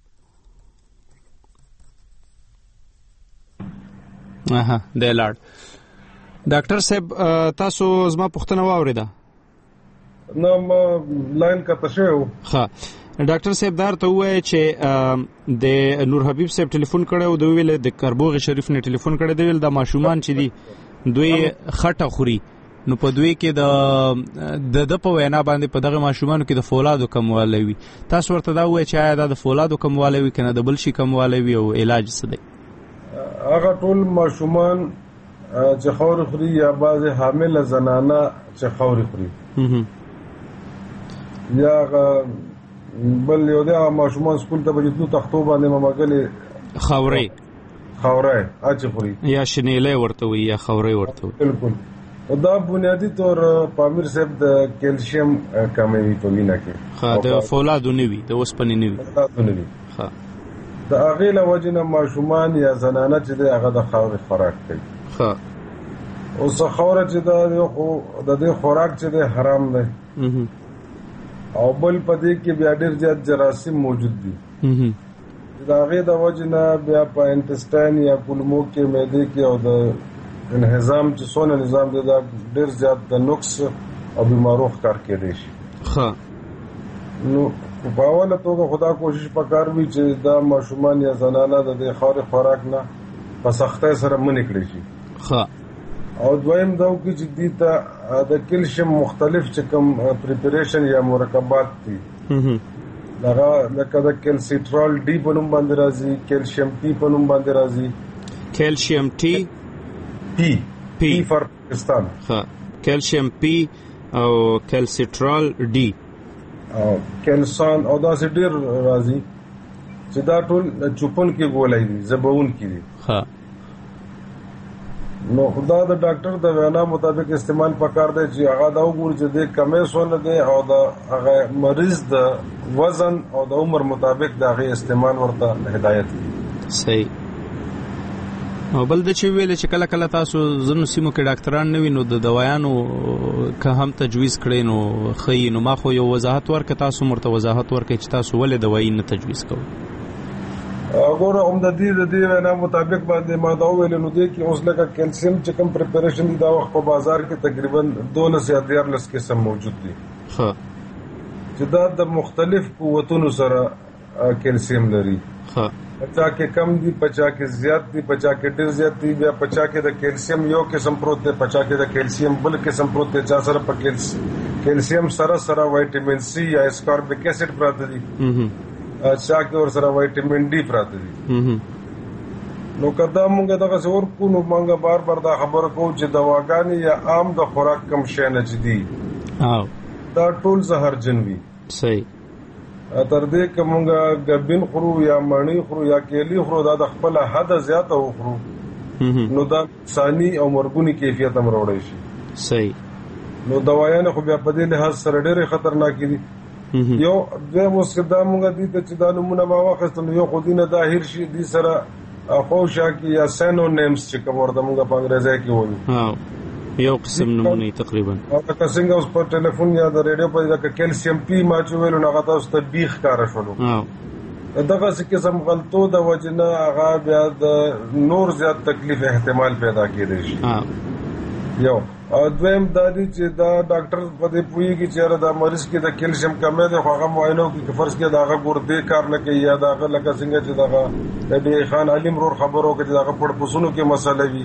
دی لاړ. ډاکټر صاحب تاسو زما پوښتنه واورېده؟ نه ما لاین کته شوی و. ښه ډاکټر صاحب دا ورته ووایه چې د نور حبیب صاحب ټلیفون کړی و، د ویل د کربوغ شریف نه ټلیفون کړی، د ویل د ماشومان چې دي دوی خټه خوري، نو په دوی کې د په وینا باندې په دغه ماشومانو کې د فولادو کموالی وي. تاسو ورته دا ووایه چې آیا دا د فولادو کموالی وي که نه د بل شي کموالی وي او علاج څه دی؟ هغه ټول ماشومان چې خاورې خوري یا بعضې حامله زنانه چې خاورې خوري یا بل یو دی هغه ماشومان سکول ته به چې تلو تختو باندې ممګلې خاورۍ اچې خوري یا شنیلی ورته وي یا خاورۍ ورته وي. بلکل دا بنیادي طور پامیر صاحب د کیلشیم کموي په وینه کې. د فولادو نه وي، د اوسپنې نه وي. د هغې له وجې نه ماشومان یا زنانه چې دی هغه د خاورې خوراک کوي. اوس خاوره چې د دې خوراک چې دی حرام دی او بل په دې کې بیا ډېر زیات جراثیم موجود دي. د هغې د وجې نه بیا په انټسټاین یا کولمو کې معدې کې او د انهضام چې څونه نظام دی دا ډېر زیات د نقص او بیمارو ښکار کېدی شي. نو په اوله توګه خدا کوشش پکار وي چې دا ماشومان یا زنانه د دې خاورې خوراک نه په سختۍ سره منع کړی شي. او دویم دا وکړي چې دې ته د کیلشیم مختلف چې کوم پریپریشن یا مرکبات دي هغه لکه د کیلسیټرال ډي په نوم باندې راځي، کیلشیم پی په نوم باندې راځي. کیلشیم ټي پی فار پاکستان، کیلشیم پی او کیلسیټرال ډي او کیلسان او داسې ډېر راځي چې دا ټول چوپن کې ګولای دي، زبون کې دي. نو خدا د ډاکټر د وینا مطابق استعمال پکار دی چې هغه دا وګوري چې د کمې سونه دی او د هغه مریض د وزن او د عمر مطابق د هغه استعمال ورته هدایت کړي. صحیح. او بل د چې ویل چې کله کله تاسو ځینو سیمو کې ډاکټران نه وي نو د دوايانو که هم تجویز کړئ نو ښه نو ما خو یو وضاحت ورکړه، تاسو مرته وضاحت ورکړئ چې تاسو ولې دوايي نه تجویز کوئ. وګوره عمدتي د دې وینا مطابق باندې ما دا ویل نو دی کې اوس لکه کیلشیم چې کوم پریپریشن دی دا وخت په بازار کې تقریبا 12 یا 13 قسم موجود دي چې دا د مختلف قوتونو سره کیلشیم لري. پچا کې کم دي، پچا کې زیات دي، پچا کې ډېر زیات دي، بیا پچا کې د کیلشیم یو قسم پروت دی، پچا کې د کیلشیم بل قسم پروت دی، چا سره په کیلشیم سره وایټامین سی یا اسکاربیک ایسډ پراته دي، چا کې ور سره وایټامین ډي پراته دي. نو کدا مونږ دغه څور کو نو مونږ بار دا خبر کو چې دواګانې یا عام د خوراک کم شې نه جدي دا ټول زهرجن وي. صحیح. تر دې که مونږ ګبین خورو یا مڼې خورو یا کیلي خورو دا د خپل حد زیاته وخورو نو دا ثاني او مرګونی کیفیت هم راوړی شي. صحیح. نو دوايانې خو بیا په دې لحاظ سره ډېرې خطرناکې دي. یو دویم اوس که دا مونږ دي ته چې دا نمونه ما واخیستل نو یو خو دي نه دا هیر شي دي سره خوشاکي یا سینونیمز چې کوم ورته مونږ په انګریزي کې وایو یو قسم نمونه تقریبا. او که څنګه اوس په ټلیفون یا د ریډیو په ځای کې کیلشیم پی ما چې ویلو نو هغه تاسو ته بیخ کار شولو. دغه څه قسم غلطو د وجنه هغه بیا د نور زیات تکلیف احتمال پیدا کېدی شي. یو او دویم دا دی چې دا ډاکټر په دې پوهیږي چې دا مریض کې د کیلشیم کمی دی خو هغه معاینو کې فرض کې دا هغه ګردې کار نه کوي یا دا هغه لکه څنګه چې دا د خان علیم رور خبرو کې دا هغه پړپسونو کې مسله وي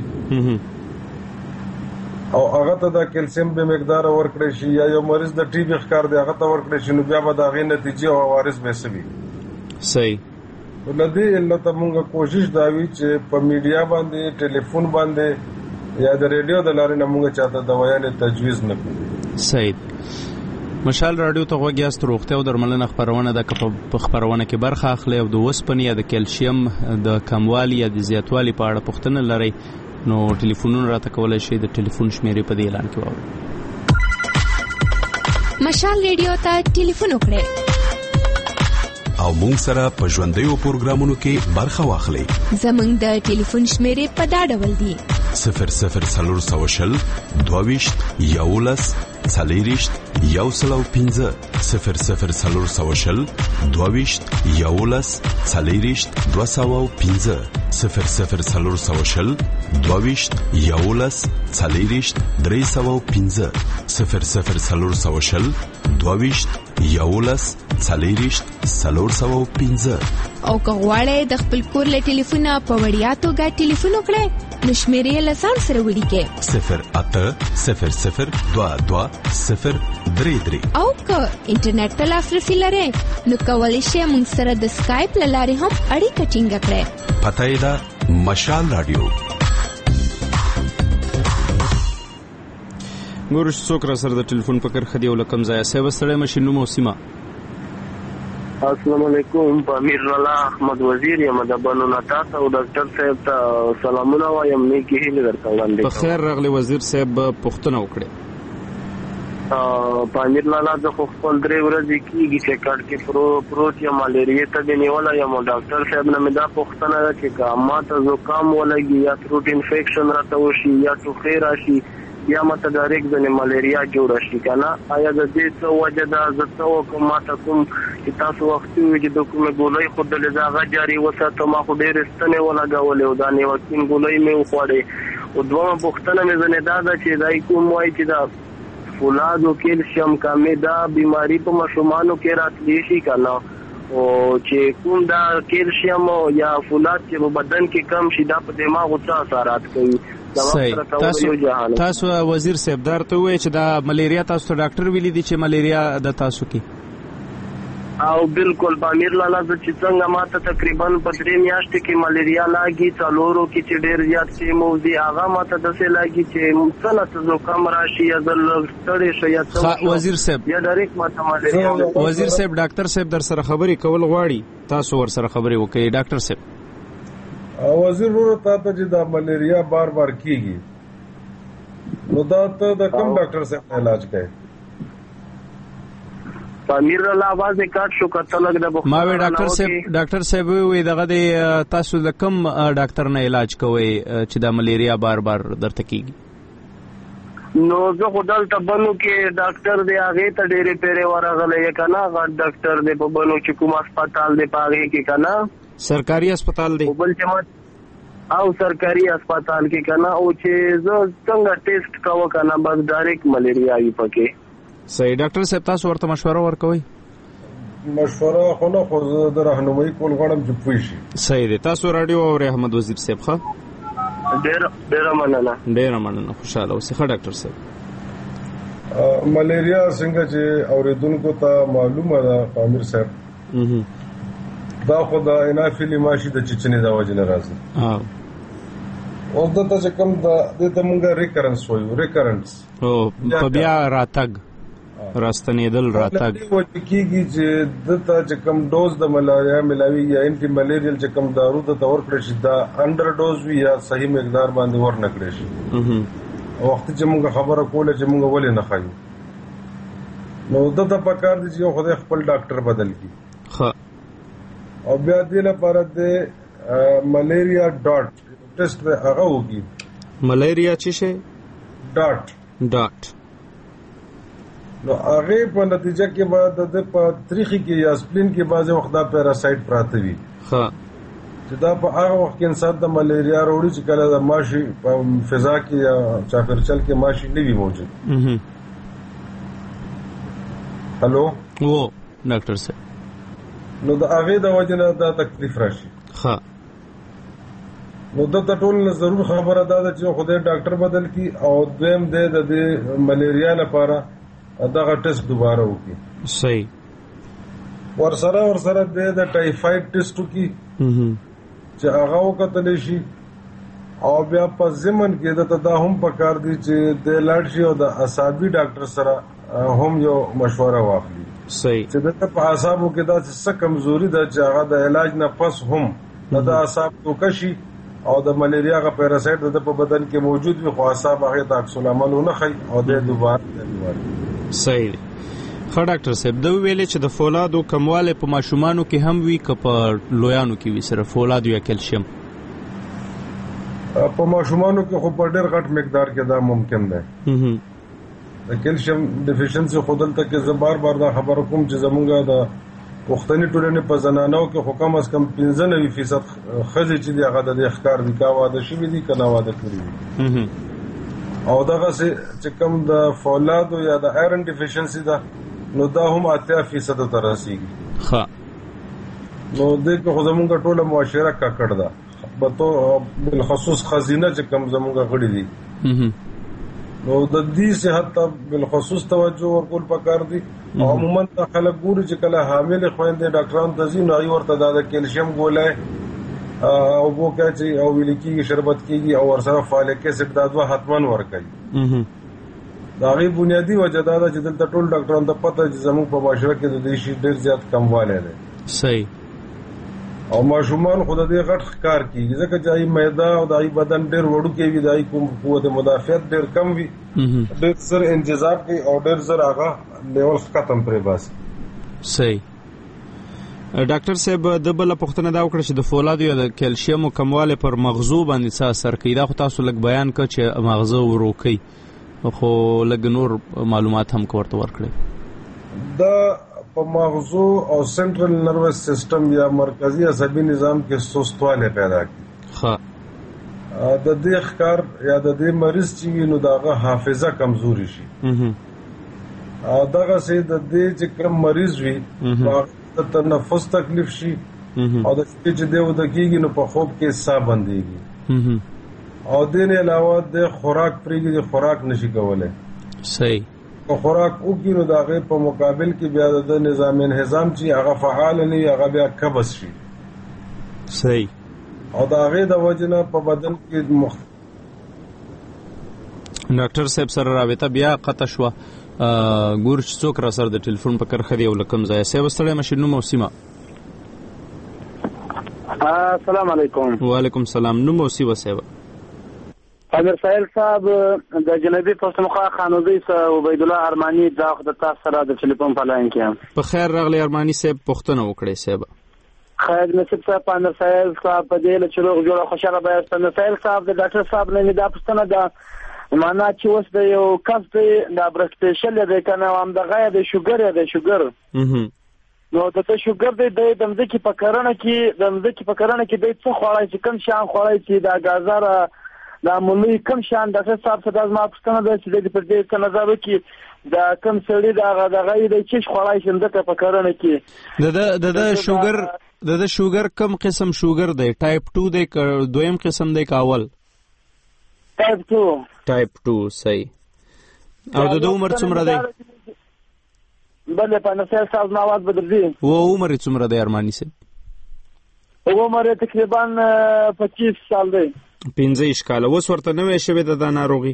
او هغه ته د کیلشیم به مقدار ورکړي شي یا یو مریض د ټي بي ښکار دی هغه ته ورکړي شي نو بیا به دا غي نتیجه او عوارض به سوي. صحیح. ولدي علت موږ کوشش دا وی چې په میډیا باندې ټلیفون باندې یا د ریډیو د لارې نه موږ چاته دوايانې تجویز نه کوو. صحیح. مشال رادیو ته غوږیاست روغتیا او درملنه خبرونه د په خبرونه کې برخه اخلي او د اوسپنې یا د کیلشیم د کموالي یا د زیاتوالي په اړه پوښتنه لري نو ټلیفونونه راته کولای شي د ټلیفون شمیرې په دې اعلان کې واورئ. مشال ریډیو ته ټلیفون وکړئ او موږ سره په ژوندیو پروګرامونو کې برخه واخلئ. زموږ د ټلیفون شمیرې په دا ډول دي 0040 22 11 40 115 0040 22 11 40 215 0040 22 11 40 315 0040 22 11 40 315 او که غواړئ د خپل کور له ټلیفونه په وړیا توګه ټلیفون وکړئ نو شمیرې له ځان سره ولیکئ 080022 او که انټرنیټ ته لاسرسي لرئ نو کولی شئ موږ سره د سکایپ له لارې هم اړیکه ټینګه کړئ. پته یې ده مشال رادیو. ګورش څوک را سره د ټلیفون په کرخه دی او لکم ځای سیو سره ماشین نوم او سیمه. السلام علیکم. امیر الله احمد وزیر یم د بنو نطاق او ډاکټر صاحب ته سلامونه وایم. نیکی هیله درته وړاندې کوم. بخیر راغلی وزیر صاحب. پوښتنه وکړئ. امیر الله زه خو خپل 3 ورځې کېږي چې کډ کې پروت یم مالیریا ته دی نیولی یم. ډاکټر صاحب نه مې دا پوښتنه ده چې که ما ته زکام ولګي یا تروټ انفیکشن راته وشي یا ټوخی راشي یا ماته ډایرکټ ځنې مالیریا جوړه شي که نه، آیا د دې څه وجه ده؟ زه څه وکړم؟ ما ته کوم چې تاسو وختي وي چې د کومې ګولۍ ښودلې ده هغه جاري وساتم. ما خو ډېرې ستنې ولګولې او دا نیوکین ګولۍ مې وخوړې. او دویمه پوښتنه مې ځنې دا ده چې دای کوم وایي چې دا فولاد او کیلشیم کمې دا بیماري په ماشومانو کې راتلی شي که نه؟ او چې کوم دا کیلشیم یا فولاد چې په بدن کې کم شي دا په دماغو څه اثرات کوي؟ تاسو وزیر صاحب درته وایي چې دا ملیریا تاسو ته ډاکټر ویلي دي چې ملیریا د تاسو کې؟ او بالکل امیر لالا چې څنګه ماته تقریبا په 3 میاشتې کې ملیریا لاګي، څلورو کې چې ډېر زیات سیمو دي هغه ماته داسې لاګي چې مثلا زکام راشي یا د ستړی شي یا څه. وزیر صاحب یا ډایرکټ ماته ملیریا. وزیر صاحب ډاکټر صاحب در سره خبرې کول غواړي، تاسو ور سره خبرې وکړئ. ډاکټر صاحب وزیر ورو ته چې دا ملیریا بار بار کیږي نو دا ته د کوم ډاکټر صاحب علاج کوي؟ امیر الله आवाज کټ شو کته لګ د ما وی ډاکټر صاحب وی دغه د تاسو د کوم ډاکټر نه علاج کوي چې دا ملیریا بار بار درته کیږي؟ نو زه خدای ته بنو کې ډاکټر دی هغه ته ډېرې پیره ورغلې کنه. هغه ډاکټر دی په بنو چې کوم هسپتال دی پاره کې کنه، سرکاري هسپتال دی او سرکاري هسپتال کې کنه. او چې زه څنګه ټیسټ کاوه کنه بس ډایرکټ ملیریا یې پکې. صحیح. ډاکټر صاحب تاسو ورته مشوره ورکوي؟ مشوره خو نه، خو د راهنمایي کول غواړم چې پوه شي. صحیح دی. تاسو رادیو او احمد وزیر صاحب ښه؟ ډېره مننه. خوشاله اوسئ. ښه ډاکټر صاحب. ملیریا څنګه چې اوریدونکو ته معلومه ده امیر صاحب دا خو د انافیلی ماشي د چچنې د وجه نه راځي. او دته چې کوم د دې مونږه ریکرنس وایو، ریکرنس او په بیا راتګ راستنېدل راتګ وایي کیږي چې دته چې کوم ډوز د ملیریا ملاوي یا انټي ملیریل چې کوم دارو د تور کړی شي دا انډر ډوز وی یا صحیح مقدار باندې ور نکړي شي. وخت چې مونږه خبره کوله چې مونږ ولې نه خایو نو دته پکار دي چې خدای خپل ډاکټر بدل کی. ها او بیا دې لپاره د ملیریا ډاټ ټیسټ هغه وږي. ملیریا چې شي ډاټ نو هغه په نتیجه کې بعد د په تاریخي کې یا سپلین کې بعضه وخت دا پیراسایت پراته وي. ها چې دا په هغه وخت کې انسان د ملیریا وروړي چې کله د ماشي په فضا کې یا چاپیرچل کې ماشي نه وي موجود. هلو و ډاکټر صاحب نو د هغه د وجه نه دا تکلیف راشي. ها نو د ټول ضرور خبره ده چې خدای ډاکټر بدل کی او دویم د ملیریا لپاره دغه ټیسټ دوباره وکړي. صحیح. ورسره د ټایفاید ټیسټ وکړي چې هغه وکتل شي. او بیا په ضمن کې دا هم پکار دي چې د لاړ شي او د اعصابي ډاکټر سره هم یو مشوره واخلي. صحیح. چې د په اعصابو کې دا څه کمزوري ده چې هغه د علاج نه پس هم د اعصاب توکشي او د ملیریا غ پیراسایت د په بدن کې موجود وي خو اعصاب هغه ته عکس العمل نه خي او د دوباره. صحیح. ښه ډاکټر صاحب دا ویلې چې د فولادو کمواله په ماشومانو کې هم وي که په لویانو کې وي، صرف فولاد یا کیلشیم؟ په ماشومانو کې خو په ډېر غټ مقدار کې دا ممکن دی د کیلشیم ډیفیشنسي خو دلته کې زه بار بار دا خبره کوم چې زمونږ د پښتني ټولنې په زنانو کې خو کم از کم 95% ښځې چې دي هغه د دې ښکار دي کا واده شوي دي که نه واده کړي دي او دغسې چې کوم د فولادو یا د آیرن ډیفیشنسي ده نو دا هم 80% ته رسېږي نو دې کې خو زمونږ ټوله معاشره ککړ ده بالخصوص خزینه چې کوم زمونږ غړي دي نو د دې صحت ته بالخصوص توجه ورکول پکار دي او عموما د خلک ګوري چې کله حامل خويندې ډاکټران ته ځي نو هغوی ورته د کیلشیم ګولۍ او بوکا چې او ویل کېږي شربت کېږي او ورسره فالیک اسید دا دوه حتما ورکوي د هغې بنیادي وجه دا ده چې دلته ټول ډاکټران ته پته چې زموږ په معاشره کې د دې شي ډېر زیات کموالی دی صحیح او ماشومان خو د دې غټ ښکار کېږي ځکه چې هغوی معده او د هغوی بدن ډېر وړوکی وي د هغوی کوم قوت مدافعت ډېر کم وي ډېر زر انجذاب کوي او ډېر زر هغه لیول ختم پرې باسي صحیح ډاکټر صاحب د بله پوښتنه دا وکړه چې د فولادو یا د کیلشیمو کموالی پر مغزو باندې څه اثر کوي دا خو تاسو لږ بیان کړه چې مغزه ورو کوي خو لږ نور معلومات هم ورته ورکړئ دا په مغزو او سنټرل نروس سیستم یا مرکزی عصبي نظام کې سستوالی پیدا کوي د دې ښکار یا د دې مریض چې وي نو د هغه حافظه کمزوري شي دغسې د دې چې کوم مریض وي د تنفس تکلیف شي او د شپې چې دی وده کېږي نو په خوب کې ساه بندېږي او دې نه علاوه د خوراک پرېږدي خوراک نشي کولی صحیح که خوراک وکړي نو د هغې په مقابل کې بیا د نظام انهضام چې هغه فعال نه وي هغه بیا قبض شي صحیح او د هغې د وجې نه په بدن کې ډاکټر صاحب سره رابطه بیا قطع شوه ګور چې څوک را سره د ټلیفون په کرښه دی او له کوم ځایه صاحب ستړی مشي نوم او سیمه السلام علیکم وعلیکم السلام نوم او سیمه صاحب امیر سایل صاحب د جنوبي پښتونخوا خانوزي عبید الله ارماني دا د تاسو سره د ټلیفون په لاین کې په خیر راغلی ارماني صاحب پوښتنه وکړئ صاحب خیر نصیب صاحب امیر سایل صاحب په دې له چلو جوړه خوشاله بیاست امیر سایل صاحب د ډاکټر صاحب نه دا پوښتنه ده معنا چې اوس د یو کس دی د برک سپیشل دی کنه هم دغه د شوګر نو د شوګر دی د مځکې په کرنه کې د څه خوړای چې کوم شان خوړای چې د غازاره د مولوی کوم شان د صاحب څخه ما پوښتنه ده چې د دې په نظر کې د کوم سړي د غي د چش خوړای شنده په کرنه کې د شوګر کوم قسم شوګر دی ټایپ 2 دی دویم قسم دی کاول ټایپ 2 صحیح او د عمر څومره دی بله په نسل صاحب نواز بدرځي و عمر څومره دی ارمانی صاحب عمر تقریبا 25 سال دی 15 کاله اوس ورته نوې شوې ده دا ناروغي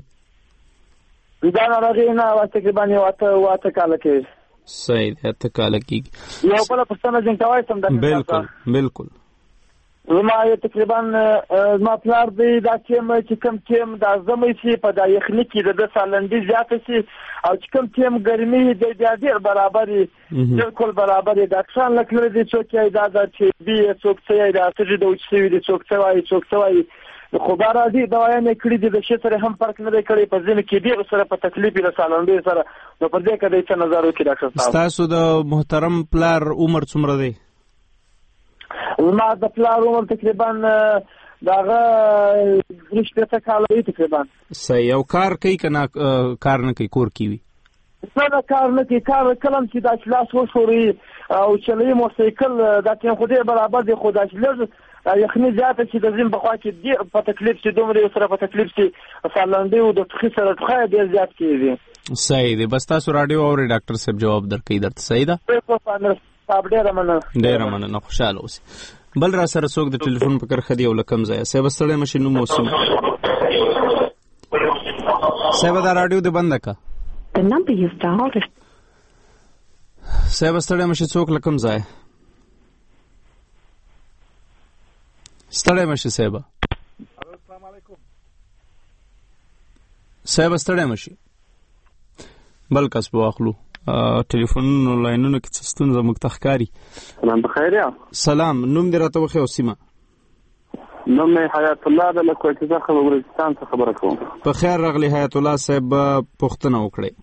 نه تقریبا یو 8 کاله کې صحیح ده 8 کاله کې یو بل پښتنه جنګوي سم ده بالکل زما تقریبا ما پلار دی دا چې کوم دا زمې چې په د یخني کې د سالندې زیات شي او چې کوم ګرمي د ډېر برابر بالکل برابر د اکسان لکه دي چې دا چې بي څوک څه دا چې د وچې دي څوک څه وایي خو دا راځي دوايانې کړي دي د شي سره هم فرق نه دی کړی په ځینې کې ډېر سره په تکلیف له سالندې سره نو پر دې کې د څه نظر وکړي ډاکټر صاحب تاسو د محترم پلار عمر څومره دی ما د پلار عمر تقریبا داغه 30 کاله وي تقریبا صحیح او کار کوي کنه کار نه کوي کور کی وي څنګه کار نه کوي کار کلم چې د اخلاص وشوري او چلې موټرسایکل دا کې خو دې برابر دي خو دا چې یخني زیاته چې د زین په خوا کې ډېر په تکلیف چې دومره سره په تکلیف چې سالندې او د ټخي سره ټخه ډېر زیات کېږي صحیح دی بس تاسو رادیو اوري ډاکټر صاحب جواب درکې درته صحیح ده ډېره مننه خوشاله اوسئ بل را سره څوک د ټلیفون په کرښه دی او له کوم ځایه صاحب ستړی مشي نوم موسم صاحب دا رادیو دې بنده کا صاحب ستړی مشي څوک له کوم ځایه ستړی مشي صاحب السلام علیکم صاحب ستړی مشي بل کس په واخلو ټلیفونونو لاینونو کې څه ستونزه موږ ته ښکاري سلام بخیر یا سلام نوم دې راته وښیه او سیمه نوم حیات الله د کوټه خبرستان څخه خبره کوم. په خیر راغلی حیات الله صاحب، پوښتنه وکړئ.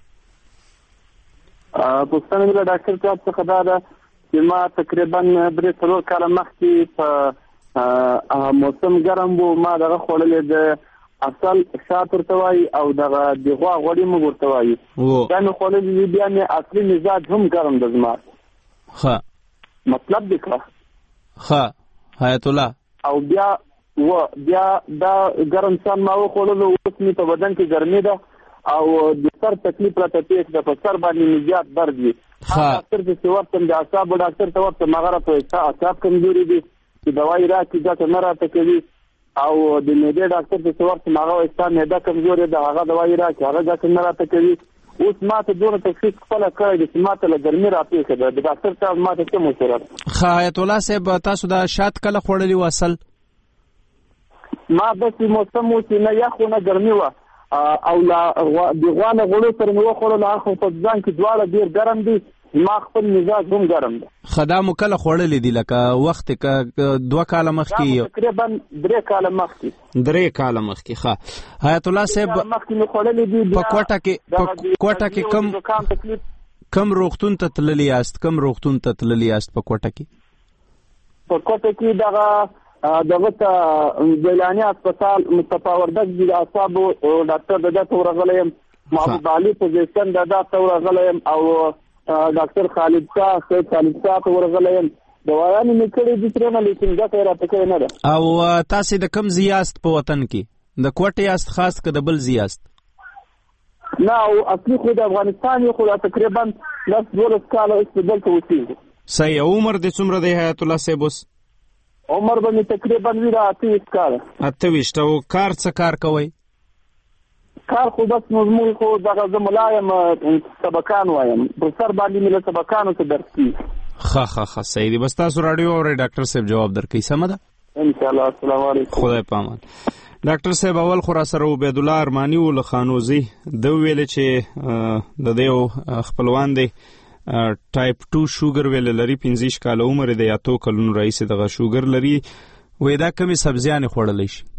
پوښتنه مې له ډاکټر صاحب څخه دا ده چې ما تقریبا 3 کاله مخکې په موسم ګرم وو، ما دغه خوړلې د اصل شات ورته وایي او دغه د غوا غوړي مو ورته وایي، دا مې خوړلې دي، بیا مې اصلي مزاج هم ګرم ده زما. ښه مطلب دی که ښه حیات الله، او بیا دا ګرم شان ما وخوړلو، اوس مې په بدن کې ګرمي ده او د سر تکلیف راته پیښ ده، په سر باندې مې زیات درد وي. ډاکټر ته چې ورتم د اعصابو ډاکټر ته ورتم، هغه راته اعصاب کمزوري دي چې دوايي راکړي ګټه نه راته کوي، او د معدې ډاکټر ته چې ورتم هغه وایي ستا معده کمزورې ده، هغه دوايي راکړي هغه ګټه نه راته کوي. اوس ما ته دونه تشخیص خپله کړی دی چې ما ته له ګرمي راپېښه ده. د ډاکټر صاحب ما ته څه مشوره ده؟ ښه حیات الله صاحب، تاسو دا شات کله خوړلي و اصل؟ ما داسې موسم و چې نه یخ و نه ګرمي وه، او د غوا له غوړو سره مې وخوړل، هغه په ځان کې دواړه ډېر ګرم دي، ما خپل مزاج هم ګرم ده. ښه دا مو کله خوړلې دي؟ لکه وخت که 2 کاله مخکې؟ تقریبا 3 کاله مخکې. 3 کاله مخکې. ښه حیات الله صاحب، مخکې مې خوړلې دي. په کوټه کې کم روغتون ته تللی یاست؟ په کوټه کې دغه ته جیلاني هسپتال مصطفی وردګ د اعصابو ډاکټر دغه ته ورغلی یم، محمود علي پوزیشن دغه ته ورغلی یم، او ډاکټر خالد شاه ته ورغلی یم. دوايانې مې کړې دي ترېنه، لیکن ګټه یې راته کړې نه ده. او تاسې د کوم ځای یاست په وطن کې؟ د کوټې یاست خاص که د بل ځای یاست؟ نه، او اصلي خو د افغانستان یو، خو تقریبا 10-12 کاله اوس دلته اوسېږو. صحیح. عمر دې څومره دی حیات الله صاحب اوس؟ عمر به مې تقریبا 28 کاله. 28. او کار څه کار کوئ؟ کار خو بس موږ خو دغه زه ملا یم، سبقان وایم، پر سر باندې مې له سبقانو څه درس کېږي. ښه صحیح دی. بس تاسو راډیو اورئ، ډاکټر صاحب جواب درکوي. سمه ده انشاءالله. السلام علیکم. خدای پامان. ډاکټر صاحب اول خو را سره عبید الله ارماني و له خانوزي، ده ویل چې د دې خپلوان دی ټایپ 2 شوګر ویل لري، 15 کاله عمر دی، 8 کلونو راهیسې دغه شوګر لري. وایي دا کمې سبزیانې خوړلی شي؟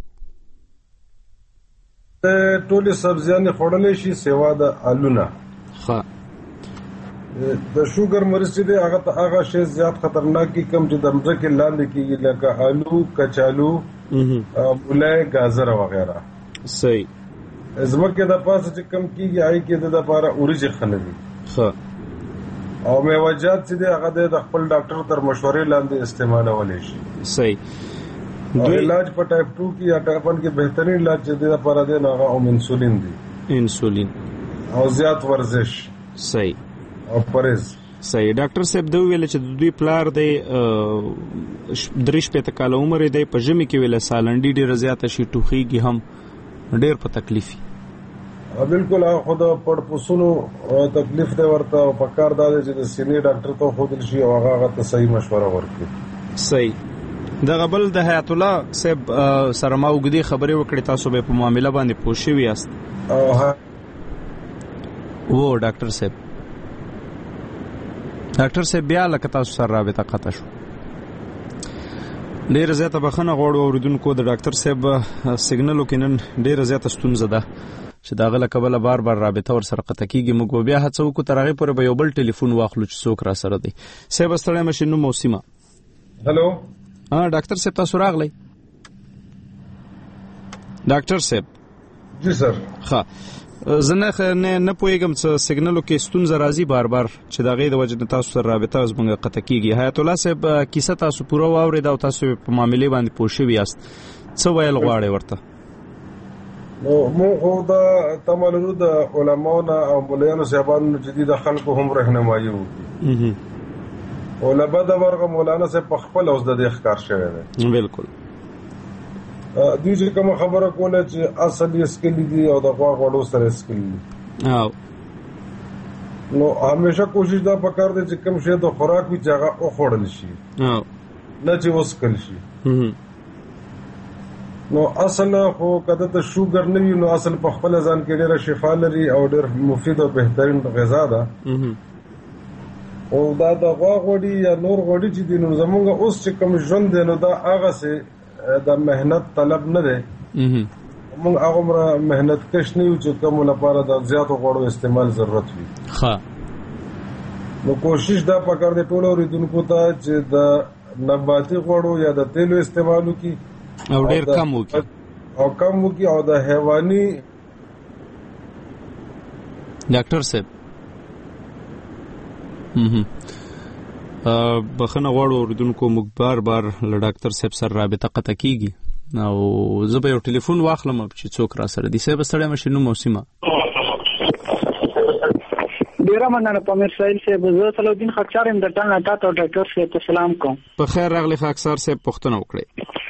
ټولې سبزیانې خوړلی شي سوا د آلو نه. ښه. د شوګر مریض چې دی هغه ته هغه شی زیات خطرناک دي کوم چې د مځکې لاندې کېږي، لکه آلو، کچالو، مولای، ګازر وغیره. صحیح. ځمکې د پاسه چې کم کېږي هغې کې د دپاره وریجې ښه نه دي. ښه. او میوجات چې دی هغه د خپل ډاکټر تر مشورې لاندې استعمالولی شي. صحیح. علاج په ټایپ 2 کې یا ټایپ 1 کې بهترین علاج چې دی لپاره دی هغه انسولین دی. انسولین او زیات ورزش. صحیح. او پرهیز. صحیح. ډاکټر صاحب دوی ویل چې دوی پلار دی 63 کاله عمر دی، په ژمي کې ویل سالنډي ډېره زیاته شي، ټوخیږي هم، ډېر په تکلیف. بالکل هغه خو د پړپوسونو تکلیف دی ورته، او په کار دا دی چې د سینې ډاکټر ته وښودل شي او هغه ته صحیح مشوره ورکړي. صحیح. دغه بل د حیات الله صاحب سره ما اوږدې خبرې وکړې، تاسو به په معامله باندې پوه شوي یاست. ډاکټر صاحب بیا لکه تاسو سره رابطه قطع شو. ډېره زیاته بخښنه غواړو اورېدونکو، د ډاکټر صاحب سیګنلو کې نن ډېره زیاته ستونزه ده چې د هغه له کبله بار رابطه ورسره قطع کېږي. موږ به بیا هڅه وکړو تر هغې پورې به یو بل ټلیفون واخلو چې څوک را سره دی. صاحب ستړی مه شئ، نوم او سیمه. هلو. ډاکټر صاحب تاسو راغلی؟ ډاکټر صاحب. جی سر. ښه. زه نه پوهېږم څه سیګنلو کې ستونزه راځي بار چې د هغې د وجې نه تاسو سره رابطه زموږ قطع کېږي. حیات الله صاحب کیسه تاسو پوره واورېده او تاسو په معاملې باندې پوه شوي یاست، څه ویل غواړئ ورته؟ نو موږ خو د تمه لرو د علماو نه او مولایانو صاحبانو چې دي د خلکو هم رهنمایي وکړي. او له بده مرغه مولانا صاحب په خپل اوس د دې ښکار شوی دی. بالکل. دوی چې کومه خبره کوله چې اصل یې سکلي دي او د غوا غوړو سره سکلي دي. نو همیشه کوشش دا پکار دی چې کوم شی د خوراک وي چې هغه وخوړل شي، نه چې وسکل شي. نو اصل خو کده ته شوګر نه وي، نو اصل په خپل ځان کې ډېره شفا لري او ډېر مفید او بهترین غذا ده. او دا د غوا غوړي یا نور غوړي چې دي، نو زمونږ اوس چې کوم ژوند دی نو دا هغه سه د مهنت طلب نه دی موږ هغه مهنت کش نه یو چې کوم لپاره د زیاتو غوړو استعمال ضرورت وي ها نو کوشش دا پکړ دی ټول اوریدونکو ته چې د نباتي غوړو یا د تیلو استعمال وکړي او ډیر کم وکړي او د حیواني ډاکټر صاحب بخنه غواړو اوریدونکو موږ بار له ډاکټر صاحب سره رابطه قطع کیږي او زه به یو ټلیفون واخلم چې څوک را سره دي صاحب ستړی مشي نو موسمه ډیره مننه پامیر صاحب زه صلاحالدین خاکسار یم د ټان تاسو ډاکټر صاحب ته سلام کوم په خیر راغلی خاکسار صاحب پوښتنه وکړئ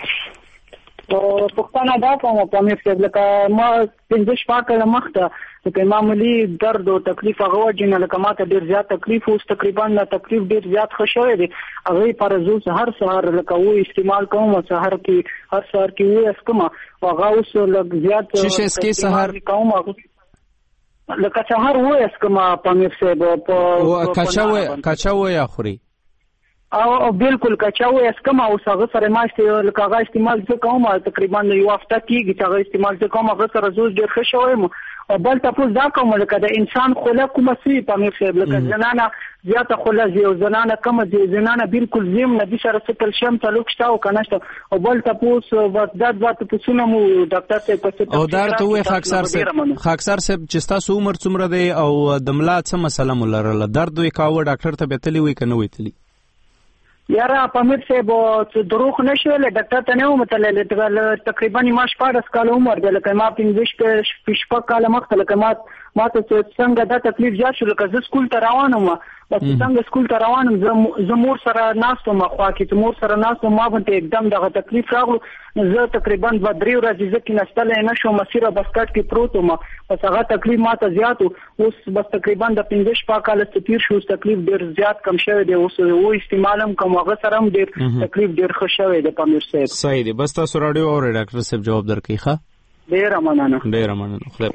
پښتنه دا کوم پامیر صاحب لکه ما 15 پاکه مخته لکه معمولی درد او تکلیف هغه وجنه لکه ما ته ډیر زیات تکلیف اوس تقریبا تکلیف ډیر زیات خوشوي دي هغه پر زوس هر سحر لکه و استعمال کوم سحر کې هر سحر کې و اسکما هغه اوس لږ زیات چې اسکی سحر کوم لکه سحر و اسکما پامیر صاحب په کچاوي اخري او بالکل کچاوي اسکما او هغه سره ماشته لکه هغه استعمال کوم تقریبا یو هفته کېږي چې هغه استعمال کوم هغه سره زوس ډیر خوشوي او بل تاسو دا کوم لکه د انسان خوله کومه سي پامیر صاحب لکه زنانه زیاته خوله زی او زنانه کم دي زنانه بالکل زم نه دي سره سکل شم تعلق شته او کنهشته او بل تاسو وقت تاسو نو ډاکټر صاحب او درته وې خاکسار صاحب چې تاسو عمر څومره دی او د ملا څه مسله مولرله درد وې کاوه ډاکټر ته به تلی وې کنه وې تلی یاره پامیر صاحب دروغ نشول ډاکټر ته نه ومتلل تقریبا ما 14 کال عمر دی لکه ما 15 کال مخته لکه ما ته څنګه دا تکلیف زیات شو لکه زه سکول ته روانم بس څنګه سکول ته روانم زه مور سره ناستم خو کې مور سره ناستم ما باندې एकदम دغه تکلیف راغلو زه تقریبا 2-3 ورځې ځکه نستل نه شو مسیره بس کټ کې پروتم بس هغه تکلیف ما ته زیات اوس بس تقریبا د 15 کال ستیر شو تکلیف ډیر زیات کم شوی دی اوس و استعمالم کوم هغه سره ډیر تکلیف ډیر ښه شوی دی پامیر صاحب صحیح دی بس تاسو راډیو او ډاکټر صاحب جواب درکې ښه ډیر مننه خدای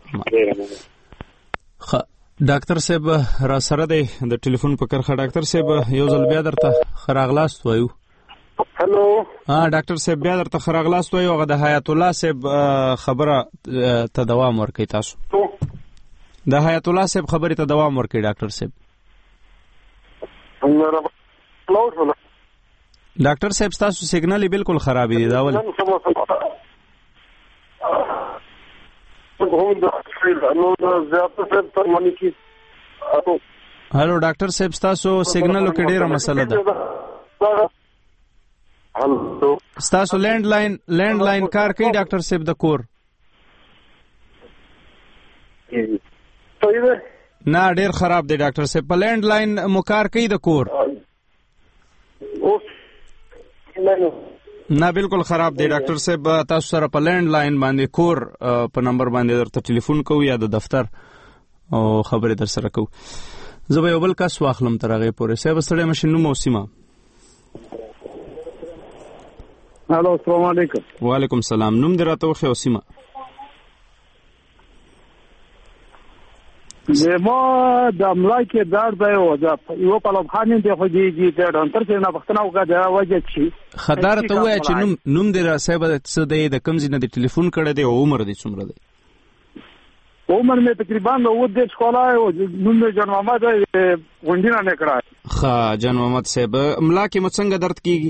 ډاکټر صاحب را سره دی د ټلیفون په کرخه ډاکټر صاحب یو ځل بیا درته خراغلاست وایو هلو ډاکټر صاحب بیا درته خراغلاست وایو هغه د حیات الله صاحب خبره ته دوام ورکړي تاسو د حیات الله صاحب خبرې ته دوام ورکړي ډاکټر صاحب ډاکټر صاحب تاسو سیګنال بالکل خراب دی دا ول هلو ډاکټر صاحب تاسو سیګنال کې ډیره مسله ده تاسو لینډ لاین کار کوي ډاکټر صاحب د کور نه ډیر خراب دی ډاکټر صاحب په لینډ لاین مو کار کوي د کور نه بالکل خراب دی ډاکټر صاحب تاسو سره په لینډ لاین باندې کور په نمبر باندې درته ټلیفون کوو یا د دفتر او خبرې در سره کوو زه به یو بل کس واخلم تر هغې پورې صاحب ستړی مشي نوم او سیمه هلو السلام علیکم وعلیکم السلام نوم دې راته وښیه او سیمه زما د ملا کې درد دی او د یو په لوبخانې دی خوږیږي د ډاکټر څخه نه پوښتنه وکړه دا وجه چی خدار ته وای چې نوم دې را صاحب څه دی د کوم ځای نه د ټلیفون کړی دی او عمر دې څومره دی عمر مې تقریبا 9 سکولا او نوم دې جان محمد غونډینا نه کړای ښه جان محمد صاحب ملا کې څنګه درد کیږي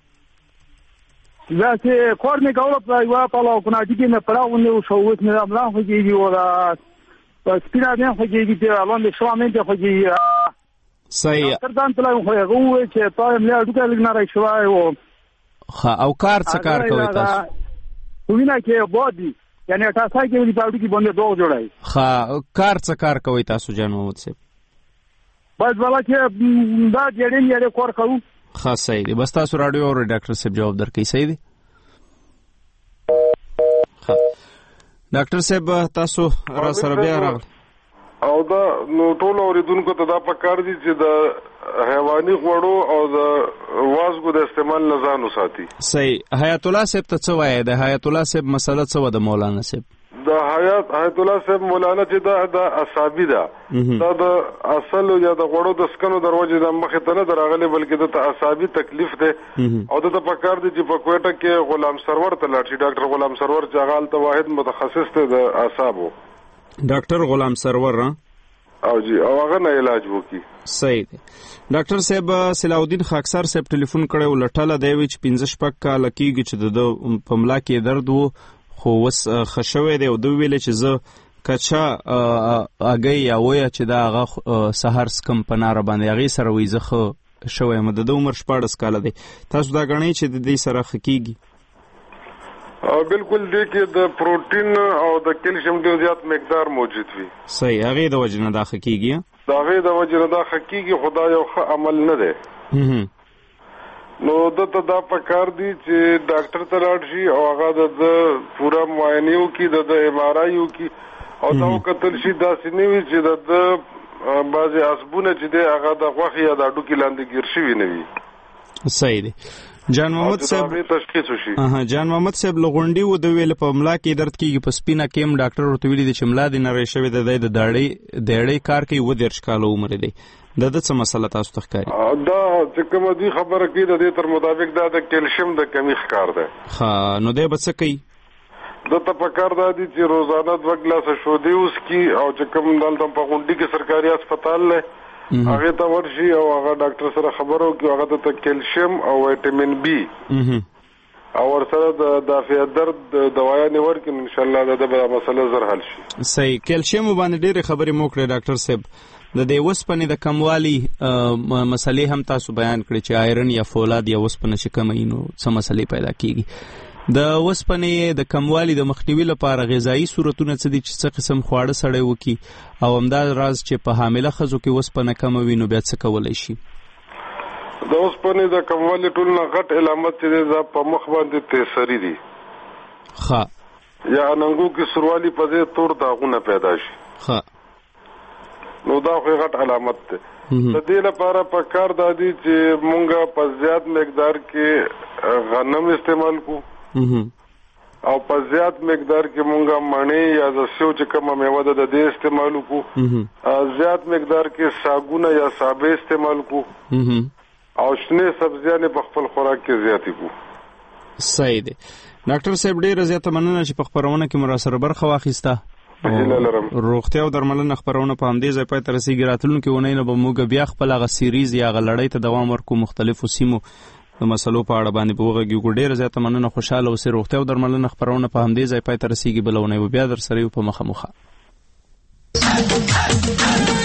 دا چې کور نه کول په یو په لوکناټي کې نه پړاونه او شو وس نه ملا خوږیږي او سپینا نه خوږیږي چې باندې شوامې ته خوږیږي صحیح تردان ته له خوږو چې په ملي اډوکه لګنا راښوای او او کار څه کار کوي تاسو وینا کې بودي یعنی تاسو کې ودی په اډوکه باندې دوه جوړای کار څه کار کوي تاسو جان محمد صاحب بس والا چې دا جوړین کور کوو خاص صحیح دی بس تاسو راډیو او ډاکټر صاحب جواب درکې صحیح دی ډاکټر صاحب تاسو را سره بیا راغلی او دا نو ټول اوریدونکو ته دا پکار دي چې د حیواني غوړو او د وازګو د استعمال نه ځان وساتي صحیح حیات الله صاحب ته څه وایي د حیات الله صاحب مسله څه و د مولانا صاحب د حیات الله صاحب مولانا چې دا اعصابي ده دا د اصل یا د غوړو د سکنو دروازې د مخه ته نه دراغلي بلکې د اعصابي تکلیف ده او د پکار دي چې په کوټه کې غلام سرور ته لاړ شي. ډاکټر غلام سرور چې هغه ته واحد متخصص دی د اعصابو. ډاکټر غلام سرور او جی او هغه نه علاج وکي. صحیح دی. ډاکټر صاحب صلاح الدین خاکسار صاحب ټلیفون کړو لټاله دی چې 15 کال کېږي چې د پملا کې درد وو خو وس خښوي دی او دوی ویل چې زه کچا اگې یا ویا چې دا هغه سحر سکم پناره باندې هغه سره وې زه شوی مده د عمر 14 کال دی. تاسو دا غنئ چې د دې سره حقيقي بالکل دی کې د پروتین او د کیلشیم ډیر زیات مقدار موجود وي. صحیح هغه د وجنه دا حقيقي دا هغه د وجنه دا حقيقي خدای یو ښه عمل نه دی. نو دته دا پکار دی چې ډاکټر ته لاړ شي او هغه د پورا معاینه وکړي د ایم آر آی وکړي او دا وکتل شي دا سنوي چې د بعضي اسبونه چې دی هغه د غوښه یا د اډو کې لاندې ګیر شوی نه وي. صحیح دی. جان محمد صاحب تشخیص وشي. جان محمد صاحب لغونډي و د ویل په ملا کې درد کیږي په سپینه کېم ډاکټر ورته ویلي چې ملا دې نری شوی د داړې کار کوي و 13 کال عمر دی. د څه مسله تاسو ته ښکاري؟ دا چې کوم دي خبره کوي د دې تر مطابق دا د کیلشیم د کمی ښکار ده. ها نو دی به څه کوي؟ د ته پکار دا دي چې روزانه 2 ګلاسه شودې وسکي او چې کوم دلته په غونډي کې سرکاري هسپتال له هغه ته ورشي او هغه ډاکټر سره خبرو کوي هغه ته کیلشیم او ویټامین بي او ورسره د دافع درد دوايانې ورکړي ان شاء الله د مسله زر حل شي. صحیح. کیلشیم باندې ډېر خبرې مو کړې ډاکټر صاحب. د دې وسپنې د کموالي مسلې هم تاسو بیان کړې چې آیرن یا فولاد یا وسپنه چې کمه نو څه مسلې پیدا کیږي. د وسپنې د کموالي د مخنیوي لپاره غذایی صورتونه څه دي چې څه قسم خواړه سړی وکي او همدا راز چې په حامله ښځو کې وسپنه کمه وي نو بیا څه کولی شي؟ د وسپنې د کموالي ټول نه غټ علامت چې دی په مخ باندې تیسري دي یا اننګو کې سروالي په ځای تور داغونه پیدا شي نو دا خو غټ علامت دی. د دې لپاره په کار دا دی چې مونږه په زیات مقدار کې غنم استعمال کو او په زیات مقدار کې مونږه مڼې یا د سیو چې کومه میوه ده د دې استعمال کو. زیات مقدار کې ساګونه یا سابه استعمال کو او شنه سبزیانې په خپل خوراک کې زیاتې کو. صحیح دی. ډاکټر صاحب ډېره زیاته مننه چې په خبرونه کې مو سره برخه واخیسته. روغتیا او درملنه خبرونه په همدې ځای پای ته رسیږي. راتلونکي اونۍ نه به موږ بیا خپل هغه سیریز یا هغه لړۍ ته دوام ورکړو مختلفو سیمو د مسلو په اړه باندې به وغږیږو. ډېره زیاته مننه. خوشحاله اوسئ. روغتیا او درملنه خبرونه په همدې ځای پای ته رسیږي. بله اونۍ به بیا در سره یو په مخه.